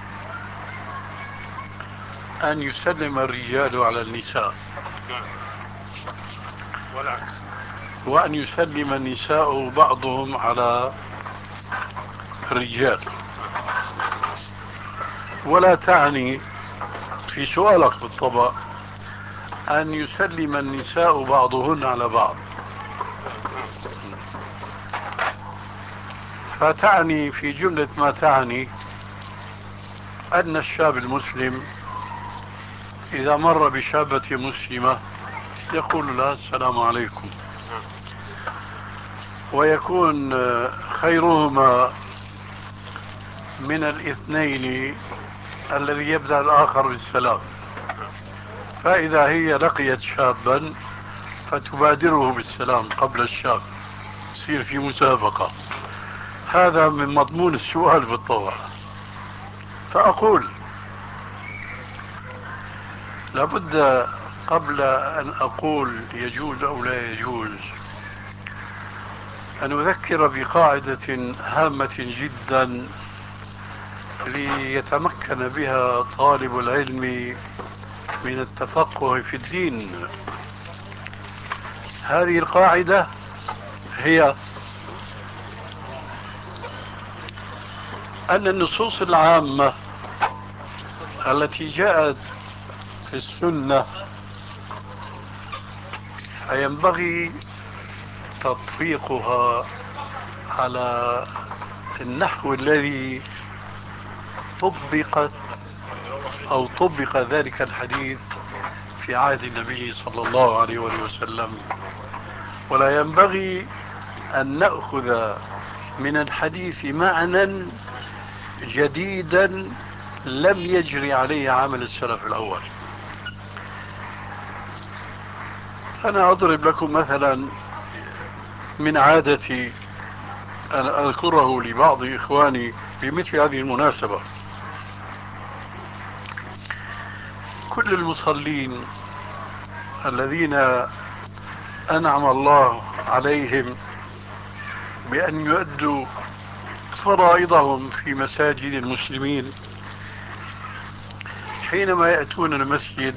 أن يسلم الرجال على النساء. نعم، والعكس، وأن يسلم النساء بعضهم على الرجال. ولا تعني في سؤالك بالطبع أن يسلم النساء بعضهن على بعض، فتعني في جملة ما تعني أن الشاب المسلم إذا مر بشابة مسلمة يقول لها السلام عليكم، ويكون خيرهما من الاثنين الذي يبدأ الآخر بالسلام. فإذا هي لقيت شابا فتبادره بالسلام قبل الشاب، يصير في مسابقة. هذا من مضمون السؤال بالطبع. فأقول لابد قبل أن أقول يجوز أو لا يجوز أن أذكر بقاعدة هامة جدا ليتمكن بها طالب العلم من التفقه في الدين. هذه القاعدة هي أن النصوص العامة التي جاءت في السنة فينبغي تطبيقها على النحو الذي طبقت أو طبق ذلك الحديث في عهد النبي صلى الله عليه وسلم. ولا ينبغي أن نأخذ من الحديث معنى جديدا لم يجري عليه عمل السلف الأول. أنا أضرب لكم مثلا من عادتي أن أذكره لبعض إخواني بمثل هذه المناسبة. كل المصلين الذين أنعم الله عليهم بأن يؤدوا فرائضهم في مساجد المسلمين، حينما يأتون المسجد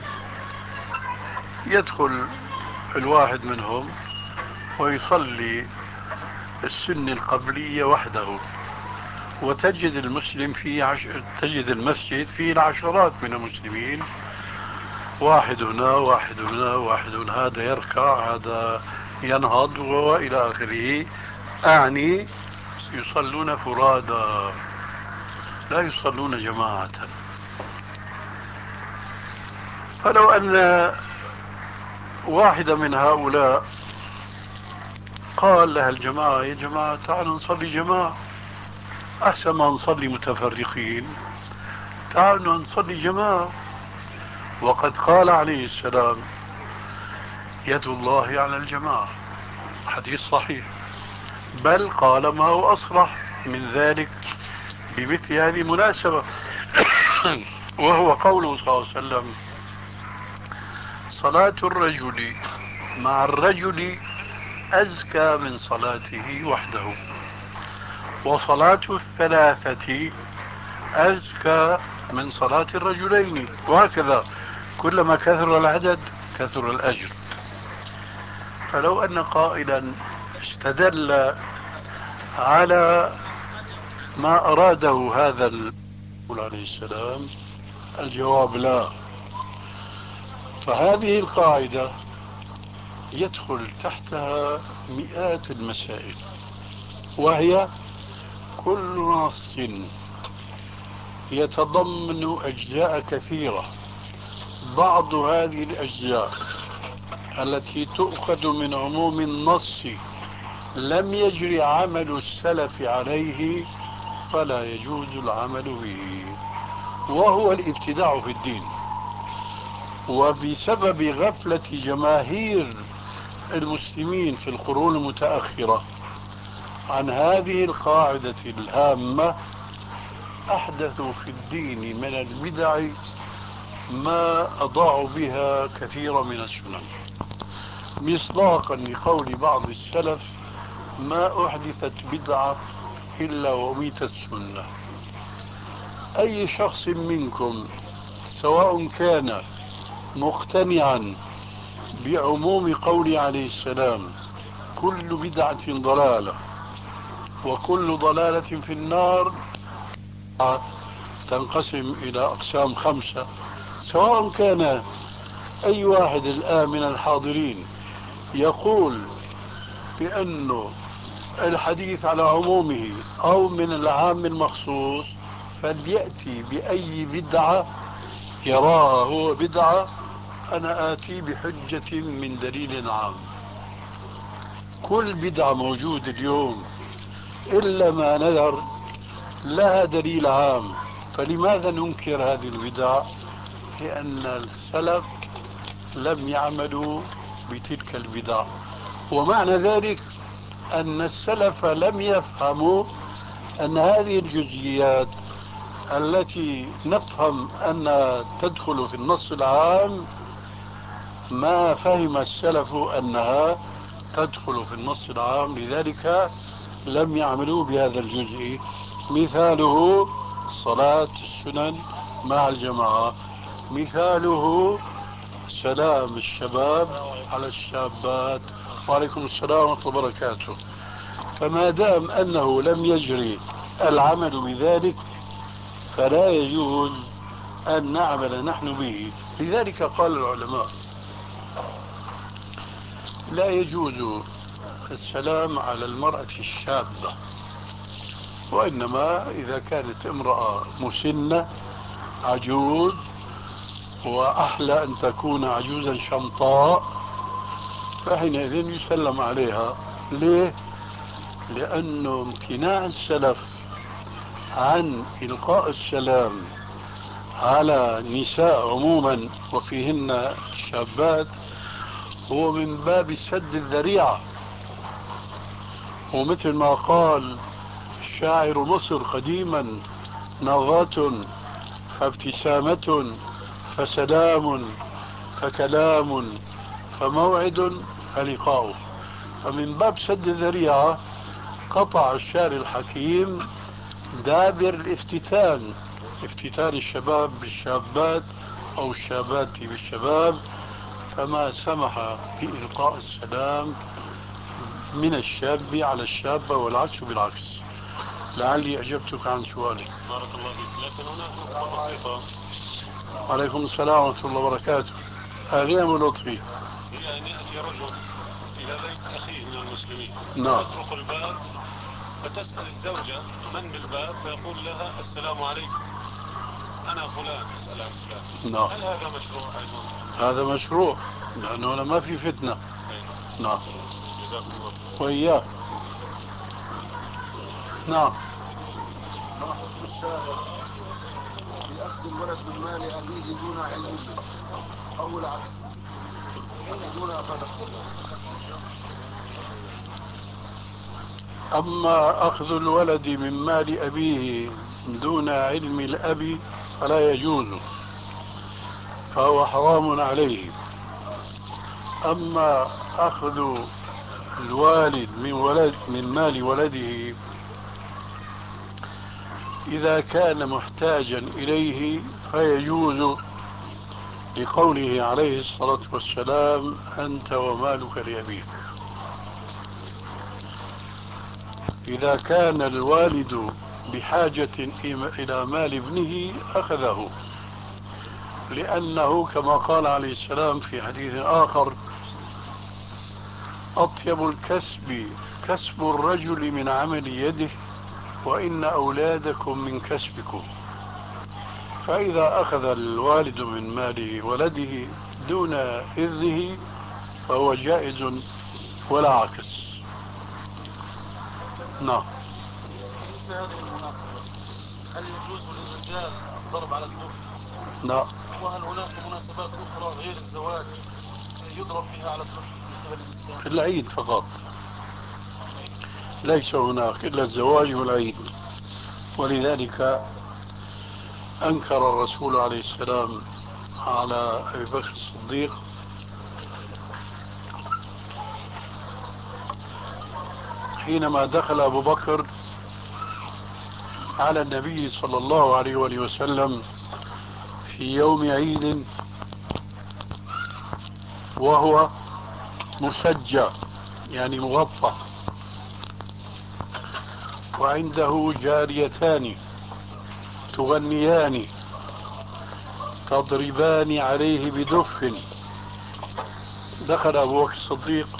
يدخل الواحد منهم ويصلي السنة القبلية وحده، وتجد المسلم في عش... تجد المسجد فيه العشرات من المسلمين، واحد هنا واحد هنا واحد هنا، هذا يركع هذا ينهض وإلى آخره. أعني يصلون فرادا لا يصلون جماعة. فلو أن واحدة من هؤلاء قال لها الجماعة يا جماعة تعالوا نصلي جماعة أحسن ما نصلي متفرقين، تعالوا نصلي جماعة، وقد قال عليه السلام يد الله على الجماعة، حديث صحيح، بل قال ما هو أصرح من ذلك بمثل هذه المناسبة وهو قوله صلى الله عليه وسلم صلاة الرجل مع الرجل أزكى من صلاته وحده، وصلاة الثلاثة أزكى من صلاة الرجلين، وهكذا كلما كثر العدد كثر الأجر. فلو أن قائلا استدل على ما أراده هذا الرسول عليه السلام، الجواب لا. فهذه القاعدة يدخل تحتها مئات المسائل، وهي كل نص يتضمن أجزاء كثيرة، بعض هذه الأجزاء التي تؤخذ من عموم النص لم يجري عمل السلف عليه فلا يجوز العمل به، وهو الابتداع في الدين. وبسبب غفلة جماهير المسلمين في القرون المتأخرة عن هذه القاعدة الهامة أحدثوا في الدين من البدع ما أضاعوا بها كثيرا من السنن، مصداقا لقول بعض السلف ما أحدثت بدعة إلا وميتت سنة. أي شخص منكم سواء كان مقتنعا بعموم قول عليه السلام كل بدعة ضلالة وكل ضلالة في النار تنقسم إلى أقسام خمسة، سواء كان أي واحد الآن من الحاضرين يقول بأنه الحديث على عمومه أو من العام المخصوص فليأتي بأي بدعة يراها هو بدعة، أنا آتي بحجة من دليل عام. كل بدعة موجودة اليوم إلا ما نذر لها دليل عام، فلماذا ننكر هذه البدع؟ لأن السلف لم يعملوا بتلك البدع، ومعنى ذلك أن السلف لم يفهموا أن هذه الجزئيات التي نفهم أنها تدخل في النص العام ما فهم السلف أنها تدخل في النص العام، لذلك لم يعملوا بهذا الجزء. مثاله صلاة السنن مع الجماعة، مثاله سلام الشباب على الشابات، وعليكم السلام ورحمة الله وبركاته. فما دام أنه لم يجري العمل بذلك فلا يجوز أن نعمل نحن به. لذلك قال العلماء لا يجوز السلام على المرأة الشابة، وإنما إذا كانت امرأة مسنة عجوز، وأحلى أن تكون عجوزا شمطاء، فحينئذ يسلم عليها. ليه؟ لأنه امتناع السلف عن إلقاء السلام على نساء عموما وفيهن شابات هو من باب سد الذريعة. ومثل ما قال شاعر مصر قديما: نظرة فابتسامة فسلام فكلام فموعد فلقاء. فمن باب سد الذريعة قطع الشاعر الحكيم دابر الافتتان، افتتان الشباب بالشابات أو الشابات بالشباب، فما سمح بإلقاء السلام من الشاب على الشابة والعكس بالعكس. لعلي أجبتك عن سؤالك. بارك الله فيك. لكن هناك نقطة بسيطة. عليكم السلام ورحمة الله وبركاته. أهلا ولطفي. هي أن يأتي رجل إلى بيت أخيه من المسلمين، نعم. تطرق الباب فتسأل الزوجة من بالباب، فيقول لها السلام عليكم، أنا فلان أسأل عن فلان. نعم. هل هذا مشروع أيضا؟ هذا مشروع، لأنه أنا ما في فتنة. نعم. جزاكم الله. وإياك. نعم. ما حكم الشارع بأخذ الولد من مال أبيه دون علمه أو العكس، دون أخذ؟ أما أخذ الولد من مال أبيه دون علم الأب فلا يجوز، فهو حرام عليه. أما أخذ الوالد من ولد من مال ولده إذا كان محتاجا إليه فيجوز، لقوله عليه الصلاة والسلام: أنت ومالك لأبيك. إذا كان الوالد بحاجة إلى مال ابنه أخذه، لأنه كما قال عليه السلام في حديث آخر: أطيب الكسب كسب الرجل من عمل يده، وإن أولادكم من كسبكم. فإذا أخذ الوالد من مال ولده دون إذنه فهو جائز ولا عكس. نعم. مثل هذه المناسبة هل يجوز للرجال الضرب على الدف؟ نعم. وهل هناك مناسبات أخرى غير الزواج يضرب بها على الدف من قبل النساء؟ في العيد فقط، ليس هناك إلا الزواج والعيد. ولذلك أنكر الرسول عليه السلام على أبي بكر الصديق حينما دخل أبو بكر على النبي صلى الله عليه وآله وسلم في يوم عيد وهو مسجى يعني مغطى، وعنده جاريتان تغنيان تضربان عليه بدف دخل أبو بكر الصديق،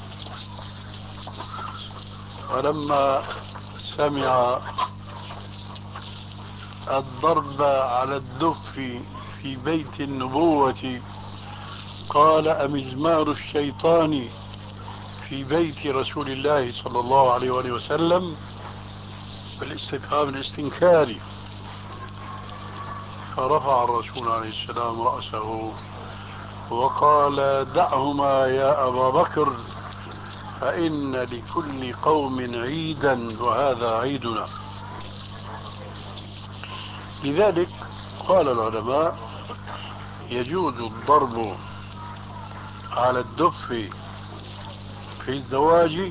فلما سمع الضرب على الدف في بيت النبوة قال: أمزمار الشيطان في بيت رسول الله صلى الله عليه وآله وسلم، بالاستفهام الاستنكاري. فرفع الرسول عليه السلام رأسه وقال: دعهما يا أبا بكر، فإن لكل قوم عيدا وهذا عيدنا. لذلك قال العلماء: يجوز الضرب على الدف في الزواج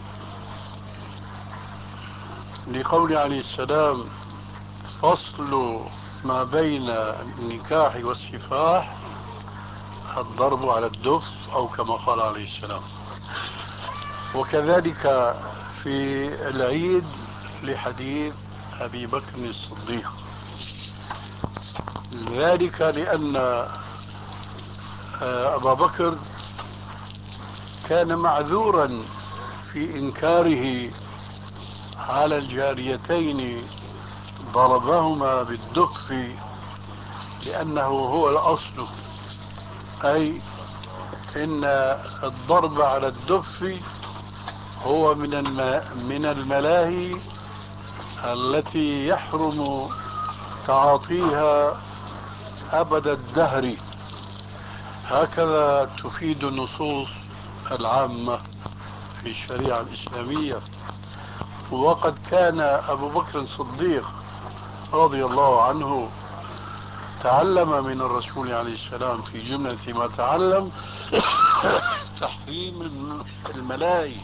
لقول عليه السلام: فصل ما بين النكاح والسفاح الضرب على الدف، أو كما قال عليه السلام. وكذلك في العيد لحديث أبي بكر الصديق، ذلك لأن أبا بكر كان معذورا في إنكاره على الجاريتين ضربهما بالدف، لأنه هو الأصل، أي إن الضرب على الدف هو من من الملاهي التي يحرم تعاطيها أبد الدهر. هكذا تفيد النصوص العامة في الشريعة الإسلامية. وقد كان أبو بكر الصديق رضي الله عنه تعلم من الرسول عليه السلام في جملة ما تعلم تحريم الملاهي.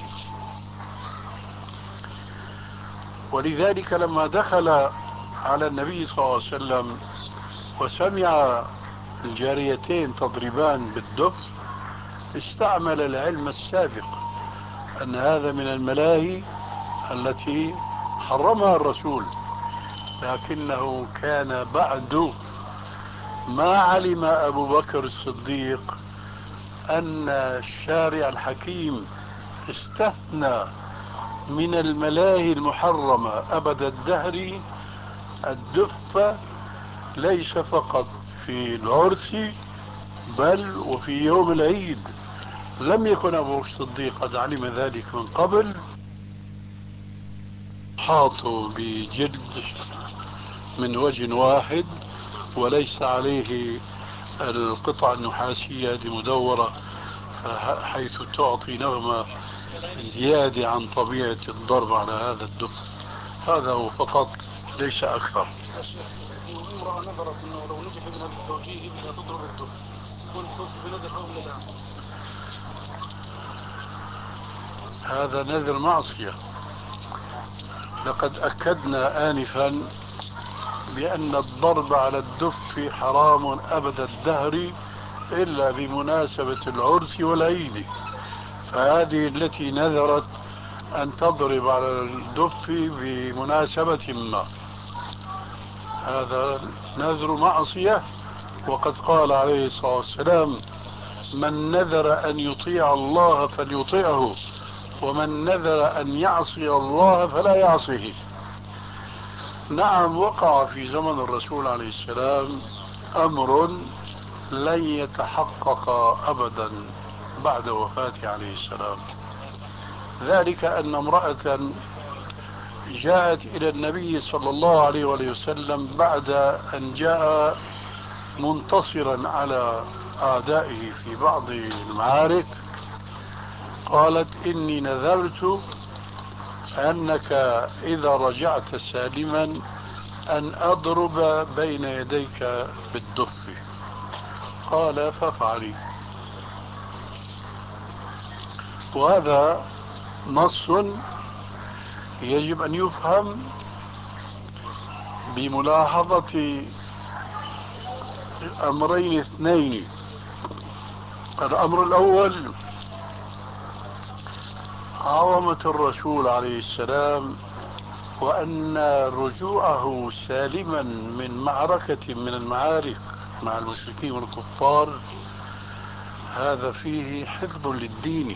ولذلك لما دخل على النبي صلى الله عليه وسلم وسمع الجاريتين تضربان بالدف، استعمل العلم السابق أن هذا من الملاهي التي حرمها الرسول، لكنه كان بعد ما علم أبو بكر الصديق أن الشارع الحكيم استثنى من الملاهي المحرمة أبد الدهر الدف، ليس فقط في العرس بل وفي يوم العيد. لم يكن أبو بكر الصديق قد علم ذلك من قبل. حاطوا بجلد من وجه واحد وليس عليه القطعة النحاسية المدورة، حيث تعطي نغمة زيادة عن طبيعة الضرب على هذا الدف. هذا هو فقط، ليس أكثر. امرأة نظرت أنه لو نجح ابنها بالتوجيه ابنها تضرب الدف، كنت توفي بنذر أو لا؟ هذا نذر معصية. لقد أكدنا آنفا بأن الضرب على الدف حرام أبد الدهر إلا بمناسبة العرس والعيد، فهذه التي نذرت أن تضرب على الدف بمناسبة ما، هذا نذر معصية. وقد قال عليه الصلاة والسلام: من نذر أن يطيع الله فليطيعه، ومن نذر أن يعصي الله فلا يعصيه. نعم، وقع في زمن الرسول عليه السلام أمر لن يتحقق أبدا بعد وفاته عليه السلام، ذلك أن امرأة جاءت إلى النبي صلى الله عليه وسلم بعد أن جاء منتصرا على أعدائه في بعض المعارك، قالت: إني نذرت أنك إذا رجعت سالما أن أضرب بين يديك بالدف. قال: فافعلي. وهذا نص يجب أن يفهم بملاحظة أمرين اثنين. الأمر الأول: عظمة الرسول عليه السلام، وأن رجوعه سالما من معركة من المعارك مع المشركين والكفار هذا فيه حفظ للدين،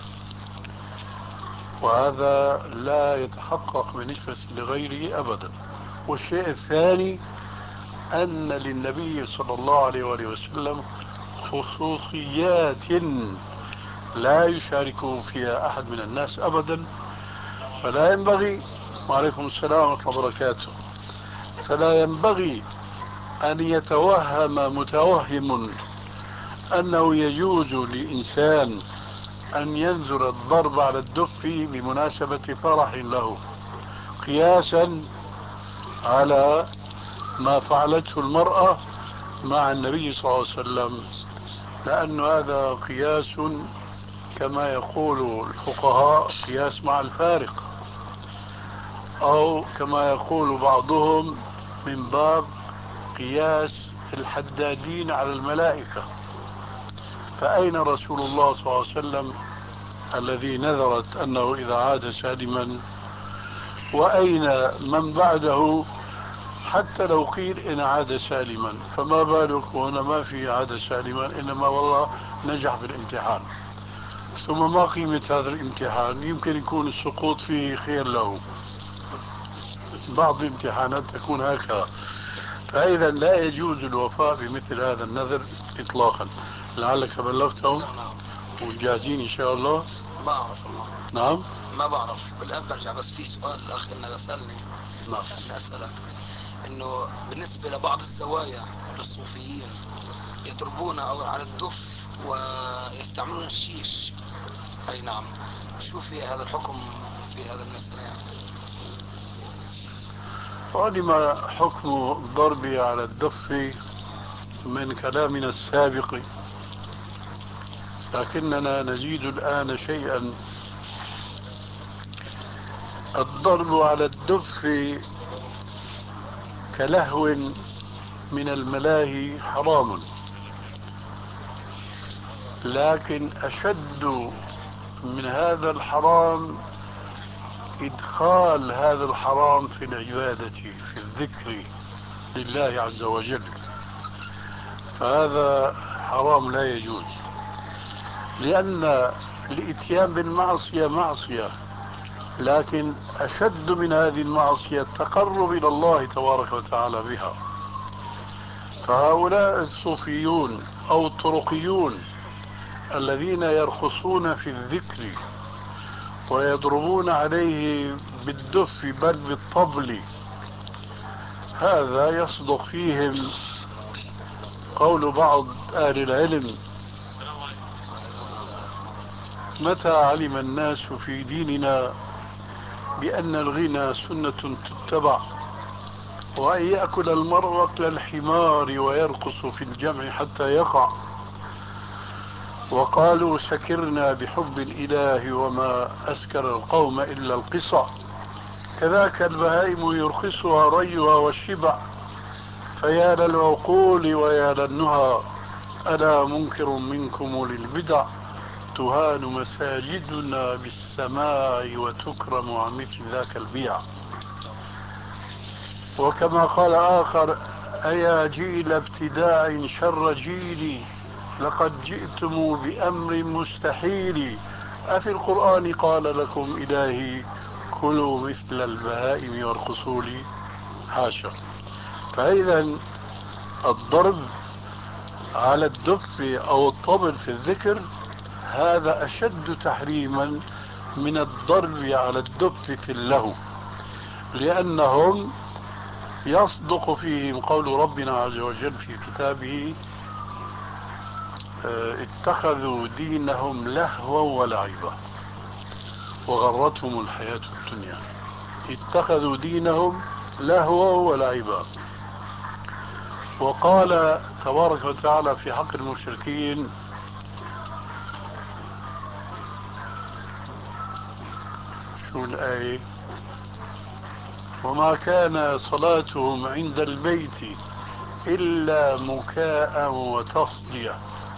وهذا لا يتحقق بالنسبة لغيره أبدا. والشيء الثاني أن للنبي صلى الله عليه وآله وسلم خصوصيات لا يشاركه فيها أحد من الناس أبدا، فلا ينبغي. وعليكم السلام ورحمة الله وبركاته. فلا ينبغي أن يتوهم متوهم أنه يجوز لإنسان أن ينذر الضرب على الدف بمناسبة فرح له، قياسا على ما فعلته المرأة مع النبي صلى الله عليه وسلم، لأن هذا قياس كما يقول الفقهاء قياس مع الفارق، أو كما يقول بعضهم من باب قياس الحدادين على الملائكة. فأين رسول الله صلى الله عليه وسلم الذي نذرت أنه إذا عاد سالما؟ وأين من بعده حتى لو قيل إن عاد سالما؟ فما بالك وأنا ما في عاد سالما، إنما والله نجح في الامتحان. ثم ما قيمة هذا الامتحان؟ يمكن يكون السقوط فيه خير له، بعض الامتحانات تكون هكذا. فإذا لا يجوز الوفاء بمثل هذا النذر إطلاقا. لعلك بلغتهم وجاهزين إن شاء الله. ما أعرف والله. نعم ما بعرف، بالآن برجع. بس في سؤال الأخ إنه سألني. نعم. إني أسألك إنه بالنسبة لبعض الزوايا للصوفيين يضربون أو على الدف ويستعملون الشيش. أي نعم. شو في هذا الحكم في هذا المسألة يعني؟ وعلم حكم الضرب على الدف من كلامنا السابق، لكننا نزيد الآن شيئا. الضرب على الدف كلهو من الملاهي حرام، لكن أشد من هذا الحرام إدخال هذا الحرام في العبادة، في الذكر لله عز وجل، فهذا حرام لا يجوز. لأن الإتيان بالمعصية معصية، لكن أشد من هذه المعصية التقرب إلى الله تبارك وتعالى بها. فهؤلاء الصوفيون أو الطرقيون الذين يرخصون في الذكر ويضربون عليه بالدف بل بالطبل، هذا يصدق فيهم قول بعض أهل العلم: متى علم الناس في ديننا بأن الغنى سنة تتبع، وأن يأكل المرء أكل الحمار ويرقص في الجمع حتى يقع، وقالوا سكرنا بحب الإله وما أسكر القوم إلا القصى، كذاك البهائم يرخصها ريها والشبع، فيا للعقول ويا للنهى، ألا منكر منكم للبدع، تهان مساجدنا بالسماع وتكرم عن مثل ذاك البيع. وكما قال آخر: أيا جيل ابتداع شر جيلي، لقد جئتم بأمر مستحيل، أفي القرآن قال لكم إلهي كلوا مثل البهائم وارقصوا لي؟ حاشا. فإذا الضرب على الدف أو الطبل في الذكر هذا أشد تحريما من الضرب على الدف في اللهو، لأنهم يصدق فيهم قول ربنا عز وجل في كتابه: اتخذوا دينهم لهوا ولعبا وغرتهم الحياة الدنيا. اتخذوا دينهم لهوا ولعبا. وقال تبارك وتعالى في حق المشركين: شو الآية؟ وما كان صلاتهم عند البيت إلا مكاء وتصدية.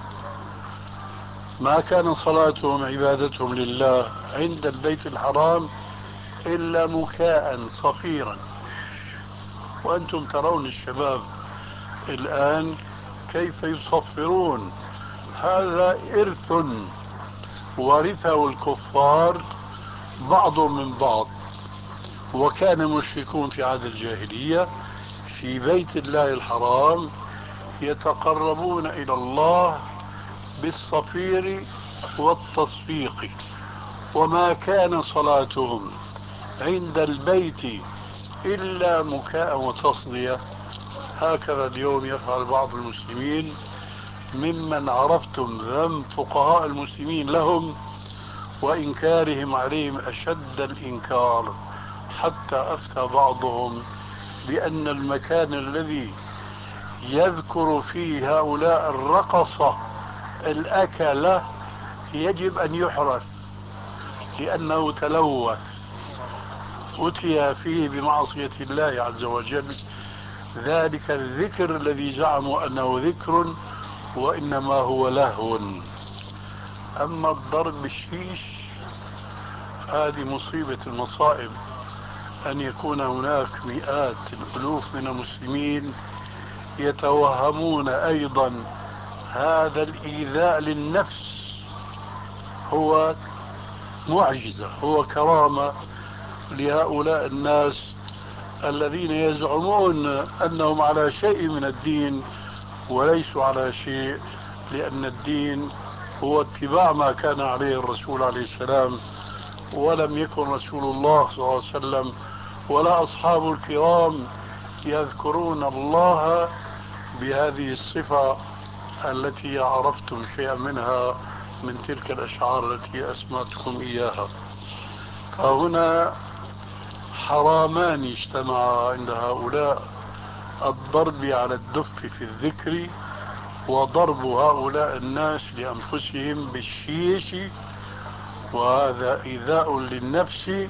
ما كان صلاتهم عبادتهم لله عند البيت الحرام إلا مكاء صفيرا. وأنتم ترون الشباب الآن كيف يصفرون هذا إرث ورثه الكفار بعضهم من بعض. وكان المشركون في عهد الجاهلية في بيت الله الحرام يتقربون إلى الله بالصفير والتصفيق، وما كان صلاتهم عند البيت إلا مكاء وتصدية. هكذا اليوم يفعل بعض المسلمين ممن عرفتم ذم فقهاء المسلمين لهم وإنكارهم عليهم أشد الإنكار، حتى أفتى بعضهم بأن المكان الذي يذكر فيه هؤلاء الرقصة الأكلة يجب أن يحرث لأنه تلوث، أتي فيه بمعصية الله عز وجل. ذلك الذكر الذي زعموا أنه ذكر وإنما هو لهو. أما الضرب بالشيش هذه مصيبة المصائب، أن يكون هناك مئات الألوف من المسلمين يتوهمون أيضا هذا الإيذاء للنفس هو معجزة، هو كرامة لهؤلاء الناس الذين يزعمون أنهم على شيء من الدين وليسوا على شيء، لأن الدين هو اتباع ما كان عليه الرسول عليه السلام، ولم يكن رسول الله صلى الله عليه وسلم ولا أصحاب الكرام يذكرون الله بهذه الصفة التي عرفتم شيئا منها من تلك الأشعار التي أسمعتكم إياها. فهنا حرامان اجتمعا عند هؤلاء: الضرب على الدف في الذكر، وضرب هؤلاء الناس لأنفسهم بالشيش، وهذا إيذاء للنفس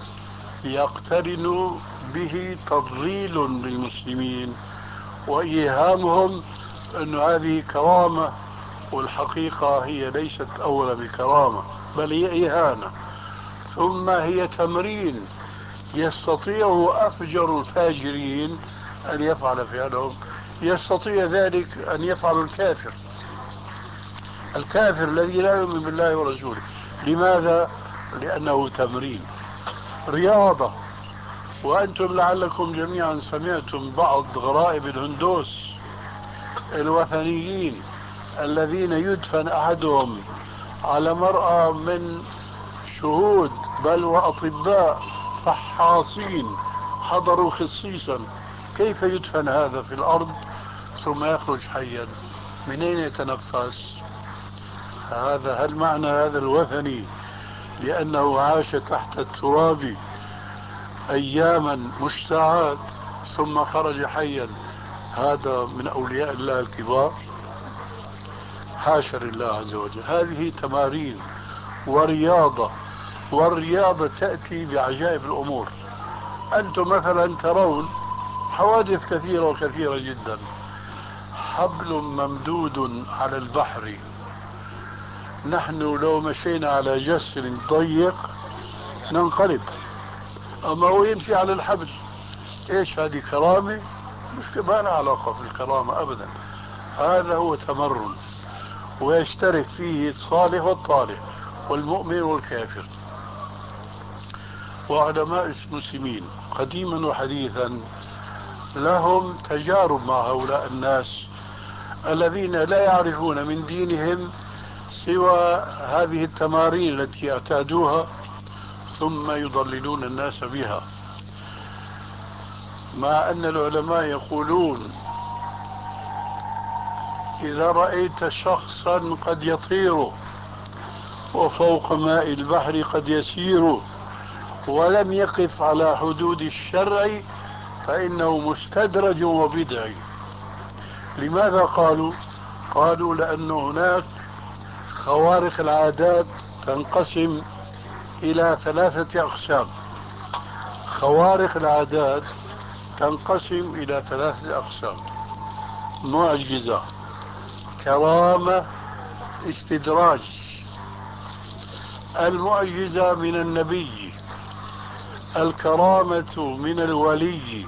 يقترن به تضليل للمسلمين وإيهامهم أن هذه كرامة، والحقيقة هي ليست أولا بكرامة بل هي إهانة، ثم هي تمرين يستطيع أفجر الفاجرين أن يفعل فعلهم، يستطيع ذلك أن يفعل الكافر الكافر الذي لا يؤمن بالله ورسوله. لماذا؟ لأنه تمرين، رياضة. وأنتم لعلكم جميعا سمعتم بعض غرائب الهندوس الوثنيين الذين يدفن أحدهم على مرأى من شهود بل وأطباء فحاصين حضروا خصيصا كيف يدفن هذا في الأرض ثم يخرج حيا، من أين يتنفس؟ هذا هل معنى هذا الوثني لأنه عاش تحت التراب أياما مش ساعات ثم خرج حيا هذا من أولياء الله الكبار؟ حاشا لله عز وجل. هذه تمارين ورياضة، والرياضة تأتي بعجائب الأمور. أنتم مثلا ترون حوادث كثيرة وكثيرة جدا، حبل ممدود على البحر، نحن لو مشينا على جسر ضيق ننقلب، أما هو يمشي على الحبل. إيش هذه كرامة؟ مش ما لها علاقة بالكرامة أبدا. هذا هو تمرن، ويشترك فيه الصالح والطالح والمؤمن والكافر. وعلماء المسلمين قديما وحديثا لهم تجارب مع هؤلاء الناس الذين لا يعرفون من دينهم سوى هذه التمارين التي اعتادوها ثم يضللون الناس بها. مع أن العلماء يقولون: إذا رأيت شخصا قد يطير وفوق ماء البحر قد يسير ولم يقف على حدود الشرع فإنه مستدرج وبدعي. لماذا قالوا؟ قالوا لأن هناك خوارق العادات تنقسم إلى ثلاثة أقسام. خوارق العادات تنقسم إلى ثلاثة أقسام: معجزة، كرامة، استدراج. المعجزة من النبي، الكرامة من الولي،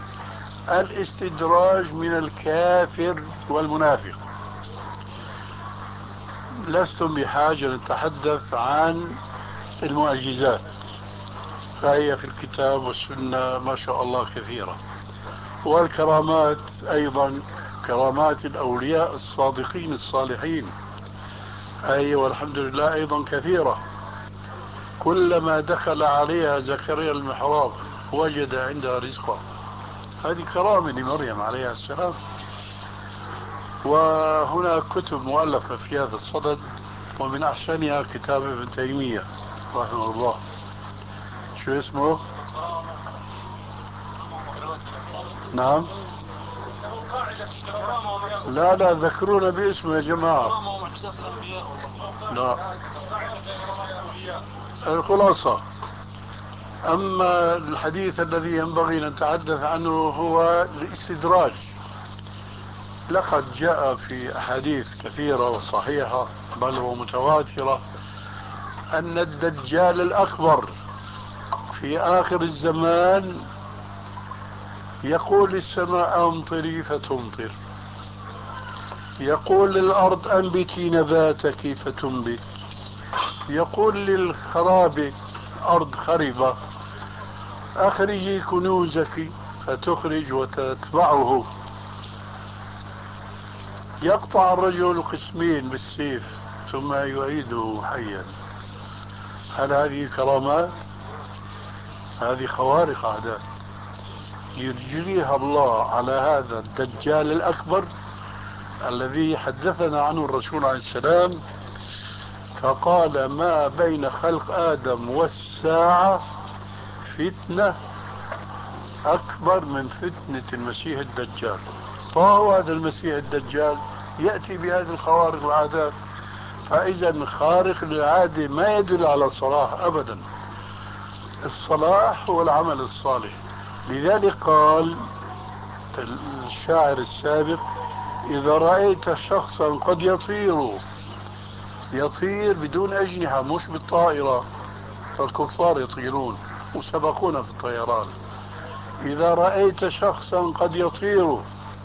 الاستدراج من الكافر والمنافق. لستم بحاجة نتحدث عن المعجزات، فهي في الكتاب والسنة ما شاء الله كثيرة، والكرامات أيضا كرامات الأولياء الصادقين الصالحين فهي والحمد لله أيضا كثيرة. كلما دخل عليها زكريا المحراب وجد عندها رزقا، هذه كرامة لمريم عليها السلام. وهناك كتب مؤلفة في هذا الصدد، ومن أحسنها كتاب ابن تيمية رحمه الله، شو اسمه؟ نعم، لا لا ذكرونا باسمه يا جماعة. لا، الخلاصة. أما الحديث الذي ينبغي أن نتحدث عنه هو الاستدراج. لقد جاء في أحاديث كثيرة وصحيحة بل ومتواترة أن الدجال الأكبر في آخر الزمان يقول للسماء أمطري فتمطر، يقول للأرض أنبتي نباتك فتنبت، يقول للخراب أرض خربة أخرجي كنوزك فتخرج وتتبعه، يقطع الرجل قسمين بالسيف ثم يعيده حيا. هل هذه كرامات؟ هذه خوارق عادات يجريها الله على هذا الدجال الأكبر الذي حدثنا عنه الرسول عليه السلام، فقال ما بين خلق آدم والساعة فتنة أكبر من فتنة المسيح الدجال. فهو هذا المسيح الدجال يأتي بهذه الخوارق العادات، فإذا خارق للعادة ما يدل على الصلاح أبدا. الصلاح هو العمل الصالح. لذلك قال الشاعر السابق إذا رأيت شخصا قد يطير، يطير بدون أجنحة مش بالطائرة، فالكفار يطيرون وسبقونا في الطيران. إذا رأيت شخصا قد يطير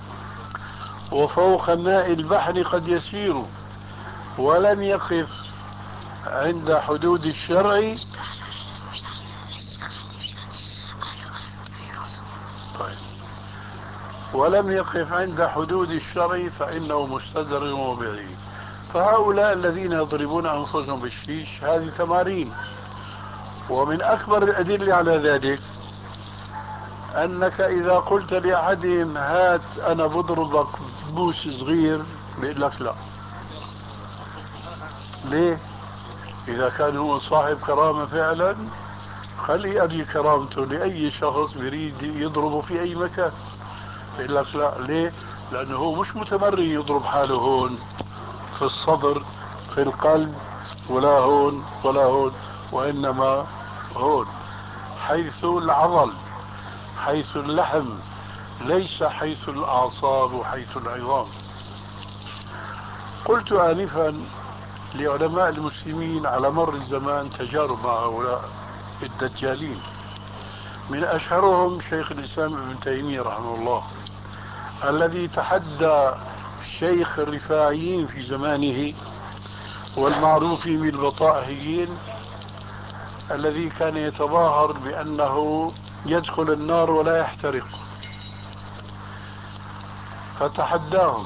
وفوق ماء البحر قد يسير ولم يقف عند حدود الشرع، طيب، ولم يقف عند حدود الشرع فإنه مستدر وبعيد. فهؤلاء الذين يضربون أنفسهم بالشيش هذه تمارين. ومن أكبر الأدلة على ذلك أنك إذا قلت لأحدهم هات أنا بضربك بوس صغير بيقول لك لا. ليه؟ إذا كان هو صاحب كرامة فعلا خلي أري كرامته لأي شخص يريد يضربه في أي مكان، بيقول لك لا. ليه؟ لأنه هو مش متمرن يضرب حاله هون في الصدر في القلب ولا هون ولا هون، وإنما هون حيث العضل حيث اللحم، ليس حيث الأعصاب وحيث العظام. قلت آنفا لعلماء المسلمين على مر الزمان تجارب مع هؤلاء الدجالين، من أشهرهم شيخ الإسلام ابن تيمية رحمه الله، الذي تحدى شيخ الرفاعيين في زمانه والمعروفين بالبطائحيين، الذي كان يتظاهر بأنه يدخل النار ولا يحترق، فتحداهم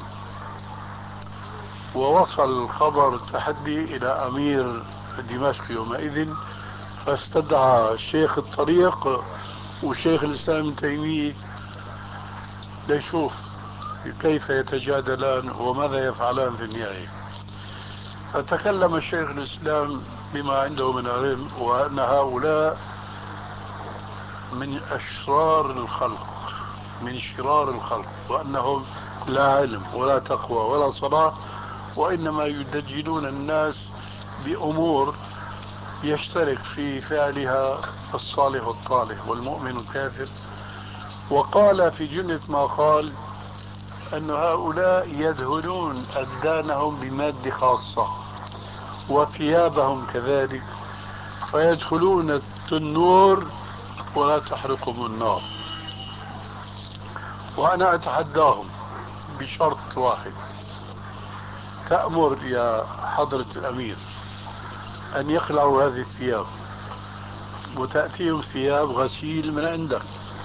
ووصل الخبر التحدي إلى أمير دمشق يومئذ، فاستدعى شيخ الطريق وشيخ الإسلام ابن تيمية ليشوف كيف يتجادلان وماذا يفعلان في النهاية. فتكلم الشيخ الإسلام بما عنده من علم، وأن هؤلاء من أشرار الخلق من شرار الخلق، وأنهم لا علم ولا تقوى ولا صلاح، وإنما يدجلون الناس بأمور يشترك في فعلها الصالح الطالح والمؤمن الكافر. وقال في جملة ما قال أن هؤلاء يدهنون أبدانهم بمادة خاصة وثيابهم كذلك، فيدخلون التنور ولا تحرقهم النار. وأنا أتحداهم بشرط واحد، تأمر يا حضرة الأمير أن يخلعوا هذه الثياب وتأتيهم ثياب غسيل من عندك،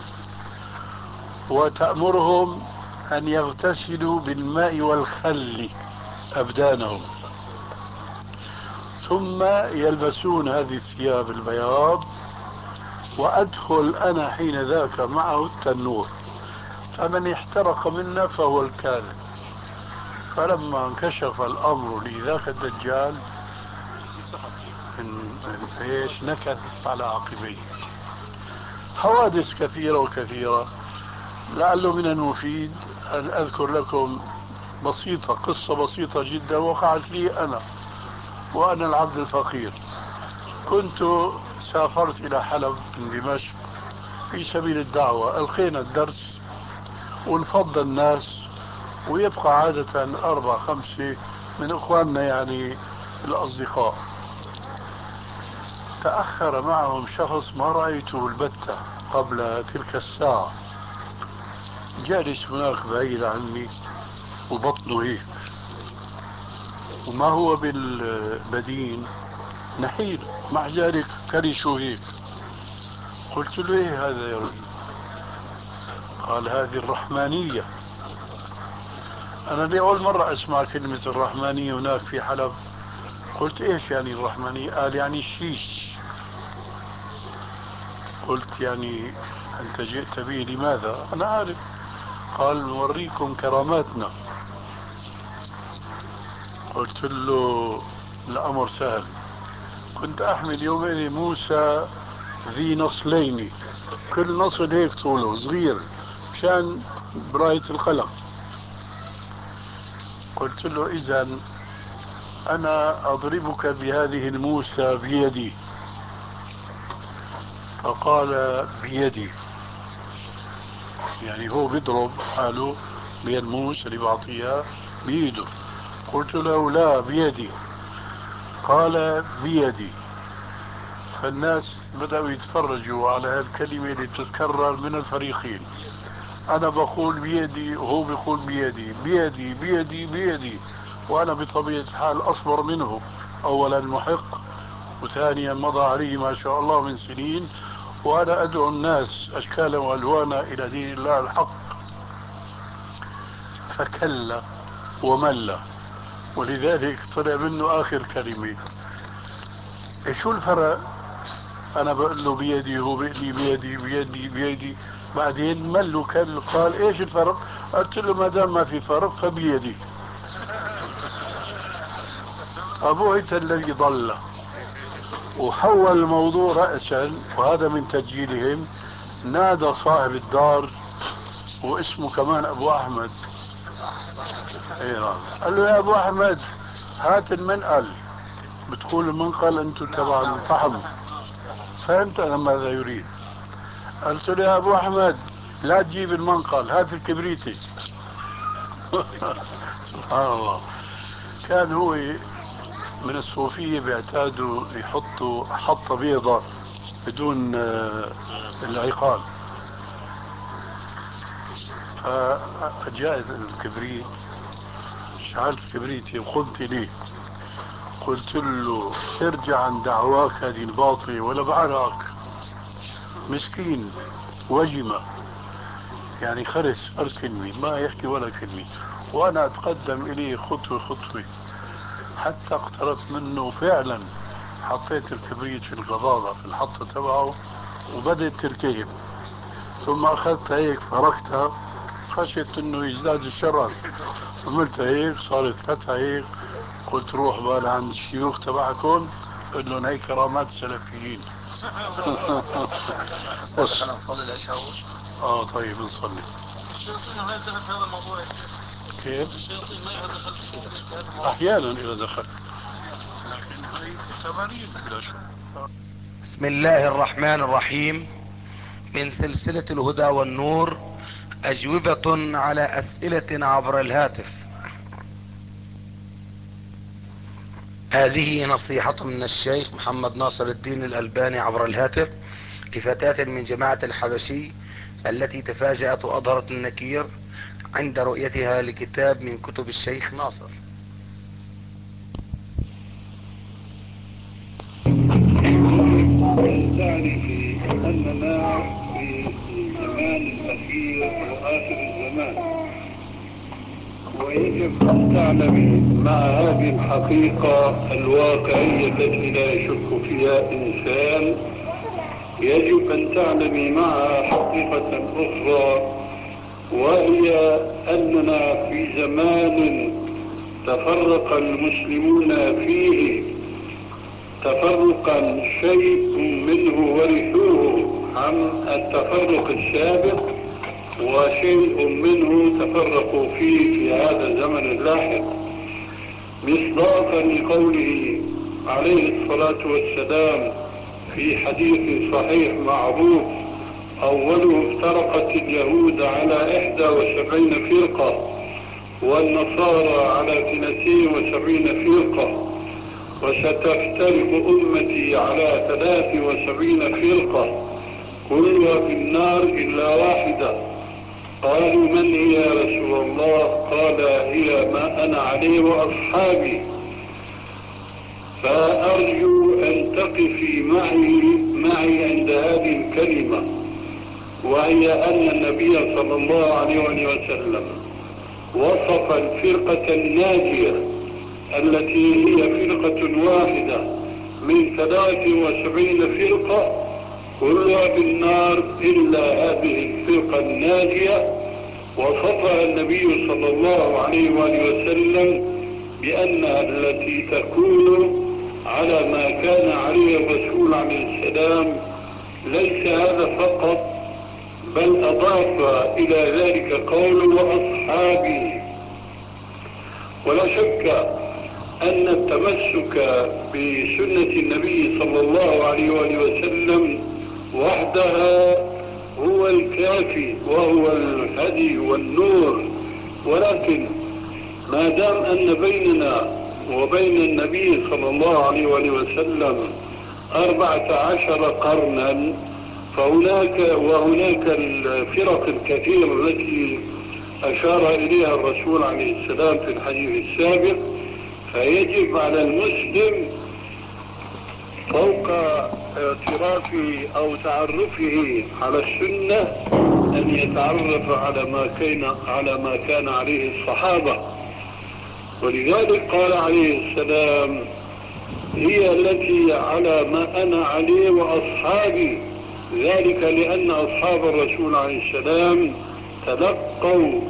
وتأمرهم أن يغتسلوا بالماء والخل أبدانهم، ثم يلبسون هذه الثياب البياض، وأدخل أنا حين ذاك معه التنور، فمن احترق منا فهو الكاذب. فلما انكشف الأمر لذاك الدجال من ايش نكث على عقبيه. حوادث كثيرة وكثيرة. لعله من المفيد أن أذكر لكم بسيطة، قصة بسيطة جدا وقعت لي أنا وأنا العبد الفقير. كنت سافرت إلى حلب من دمشق في سبيل الدعوة، ألقينا الدرس وانفض الناس، ويبقى عادة أربع خمسة من إخواننا يعني الأصدقاء. تأخر معهم شخص ما رأيته البتة قبل تلك الساعة، جالس هناك بعيد عني وبطنه هيك، وما هو بالبدين نحيل، مع ذلك كرشه هيك. قلت له ايه هذا يا رجل؟ قال هذه الرحمانية. انا لأول مرة اسمع كلمة الرحمانية هناك في حلب. قلت ايش يعني الرحمانية؟ قال يعني الشيش. قلت يعني انت جئت به لماذا؟ انا عارف. قال نوريكم كراماتنا. قلت له الامر سهل. كنت احمل يومئذ موسى ذي نصلين، كل نصل هيك طوله صغير مشان براية القلم. قلت له اذا انا اضربك بهذه الموسى بيدي. فقال بيدي، يعني هو بيضرب حاله بينموس اللي بعطيها بيده. قلت له لا بيدي. قال بيدي. فالناس بدأوا يتفرجوا على هالكلمة اللي تتكرر من الفريقين. أنا بقول بيدي وهو بيقول بيدي بيدي بيدي بيدي، وأنا بطبيعة الحال أصبر منه، أولا محق، وثانيا مضى عليه ما شاء الله من سنين، وأنا أدعو الناس أشكالا وألوانا إلى دين الله الحق. فكل ومل، ولذلك طلع منه آخر كلمة. شو الفرق؟ أنا بقول له بيدي، هو بيقول لي بيدي بيدي بيدي. بعدين مل وكل، قال إيش الفرق؟ قلت له ما دام ما في فرق فبيدي. أبويت الذي ضل وحول الموضوع رأسا، وهذا من تسجيلهم. نادى صاحب الدار واسمه كمان أبو أحمد، إيه، قال له يا أبو أحمد هات المنقل. بتقول المنقل أنتم تبع الفحم. فهمت أنا ماذا يريد. قلت له يا أبو أحمد لا تجيب المنقل، هات الكبريتي. سبحان الله. كان هو من الصوفية بيعتادوا يحطوا حطة بيضة بدون آه، العقال. فجاء الكبريت، شعلت كبريتي وقمت ليه. قلت له ارجع عن دعواك هذه الباطلة ولا بعرق. مسكين وجمة، يعني خرس فرد كلمة ما يحكي ولا كلمة، وأنا أتقدم إليه خطوة خطوة حتى اقتربت منه. فعلا حطيت الكبريت في الغضاضة في الحطة تبعه وبدأت تلتهب، ثم أخذتها هيك فركتها خشيت انه يزداد الشرر. عملتها هيك صارت فتحة هيك. قلت روح بقى عند الشيوخ تبعكم قل لهم هي كرامات سلفيين. بس انا نصلي العشاء. اه طيب نصلي. الشياطين ما دخل في هذا الموضوع. كيف؟ الشياطين ما دخل في هذا الموضوع. احيانا اذا دخل، لكن هي تمارين بلا شك. بسم الله الرحمن الرحيم. من سلسلة الهدى والنور، أجوبة على أسئلة عبر الهاتف. هذه نصيحة من الشيخ محمد ناصر الدين الألباني عبر الهاتف لفتاة من جماعة الحبشي التي تفاجأت وأظهرت النكير عند رؤيتها لكتاب من كتب الشيخ ناصر. أن تعرفي أننا في الزمان الأخير أو آخر الزمان، ويجب أن تعلمي مع هذه الحقيقة الواقعية التي لا يشك فيها إنسان، يجب أن تعلمي معها حقيقة أخرى، وهي أننا في زمان تفرق المسلمون فيه تفرقا شيء منه ورثوه عن التفرق السابق، وشيء منه تفرقوا فيه في هذا الزمن اللاحق، مصداقا لقوله عليه الصلاة والسلام في حديث صحيح معروف: أوله افترقت اليهود على إحدى وسبعين فرقة والنصارى على اثنتين وسبعين فرقة، وستفترق أمتي على ثلاث وسبعين فرقة كلها في النار إلا واحدة. قالوا: من هي يا رسول الله؟ قال: هي ما أنا عليه وأصحابي. فأرجو أن تقفي معي معي عند هذه الكلمة، وهي أن النبي صلى الله عليه وسلم وصف الفرقة الناجية التي هي فرقة واحدة من ثلاث وسبعين فرقة كلها بالنار إلا هذه الفرقة الناجية، وصفها النبي صلى الله عليه وسلم بأنها التي تكون على ما كان عليه الرسول عليه السلام. ليس هذا فقط، بل أضاف إلى ذلك قول: وأصحابي. ولا شك أن التمسك بسنة النبي صلى الله عليه وسلم وحدها هو الكافي وهو الهدي والنور، ولكن ما دام أن بيننا وبين النبي صلى الله عليه وسلم أربعة عشر قرنا، فهناك وهناك الفرق الكثيرة التي أشار إليها الرسول عليه السلام في الحديث السابق، فيجب على المسلم فوق اعترافه أو تعرفه على السنة أن يتعرف على ما كان على ما كان عليه الصحابة. ولذلك قال عليه السلام: هي التي على ما أنا عليه وأصحابي، ذلك لأن أصحاب الرسول عليه السلام تلقوا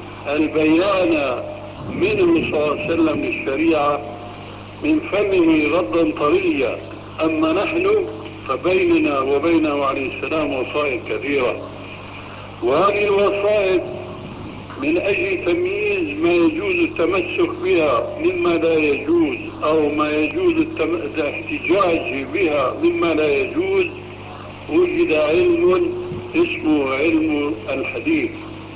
البيان منه صلى الله عليه وسلم للشريعة من فمه ردا طريا، أما نحن فبيننا وبينه عليه السلام وصائد كثيرة، وهذه الوصائد من أجل تمييز ما يجوز التمسك بها مما لا يجوز، أو ما يجوز الاحتجاج بها مما لا يجوز، وجد علم اسمه علم الحديث،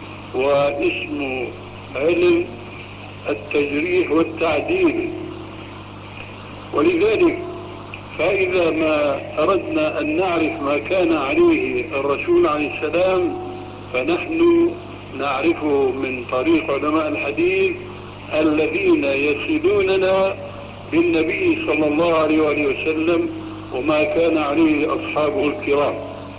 واسمه علم التجريح والتعديل. ولذلك فإذا ما أردنا أن نعرف ما كان عليه الرسول عليه السلام فنحن نعرفه من طريق علماء الحديث الذين يصلوننا بالنبي صلى الله عليه وسلم وما كان عليه أصحابه الكرام.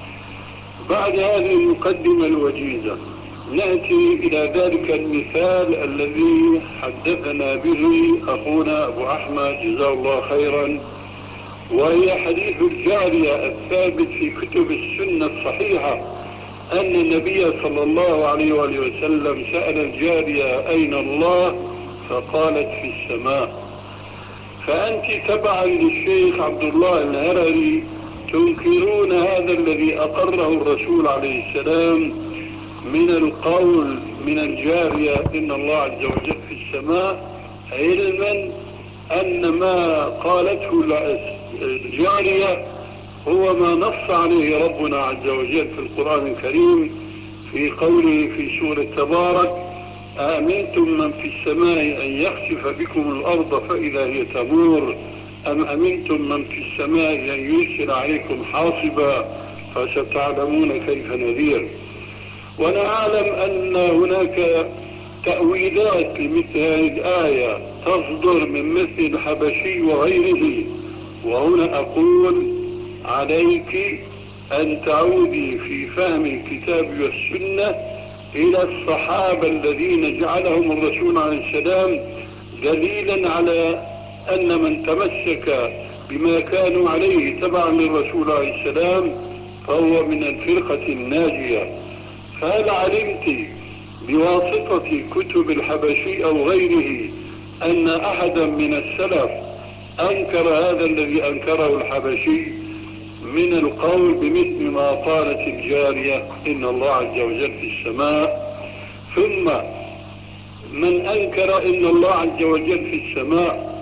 بعد هذه المقدمة الوجيزة نأتي إلى ذلك المثال الذي حدثنا به أخونا أبو أحمد جزاه الله خيرا، وهي حديث الجارية الثابت في كتب السنة الصحيحة أن النبي صلى الله عليه وسلم سأل الجارية: أين الله؟ فقالت: في السماء. فأنت تبعا للشيخ عبد الله الهرري تنكرون هذا الذي أقره الرسول عليه السلام من القول من الجارية إن الله عز وجل في السماء، علما أن ما قالته الجارية هو ما نص عليه ربنا عز وجل في القرآن الكريم في قوله في سورة تبارك: أأمنتم من في السماء أن يخسف بكم الأرض فإذا هي تمور أم أمنتم من في السماء أن يرسل عليكم حاصبا فستعلمون كيف نذير. وأنا أعلم أن هناك تأويلات لمثل هذه الآية تصدر من مثل الحبشي وغيره، وهنا أقول عليك أن تعودي في فهم الكتاب والسنة إلى الصحابة الذين جعلهم الرسول عليه السلام دليلا على أن من تمسك بما كانوا عليه تبعا للرسول عليه السلام فهو من الفرقة الناجية. فهل علمت بواسطة كتب الحبشي أو غيره أن أحدا من السلف أنكر هذا الذي أنكره الحبشي من القول بمثل ما قالت الجارية إن الله عز وجل في السماء؟ ثم من أنكر إن الله عز وجل في السماء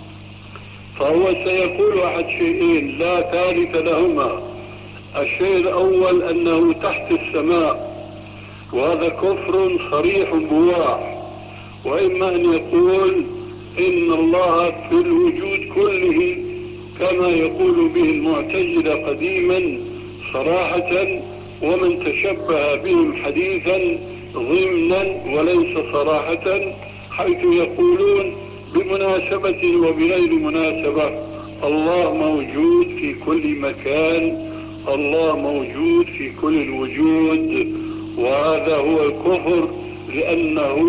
فهو سيقول أحد شيئين لا ثالث لهما. الشيء الأول أنه تحت السماء، وهذا كفر صريح بواح. وإما أن يقول إن الله في الوجود كله كما يقول به المعتزلة قديما صراحة، ومن تشبه بهم حديثا ضمنا وليس صراحة، حيث يقولون بمناسبة وبغير مناسبة الله موجود في كل مكان، الله موجود في كل الوجود. وهذا هو الكفر، لأنه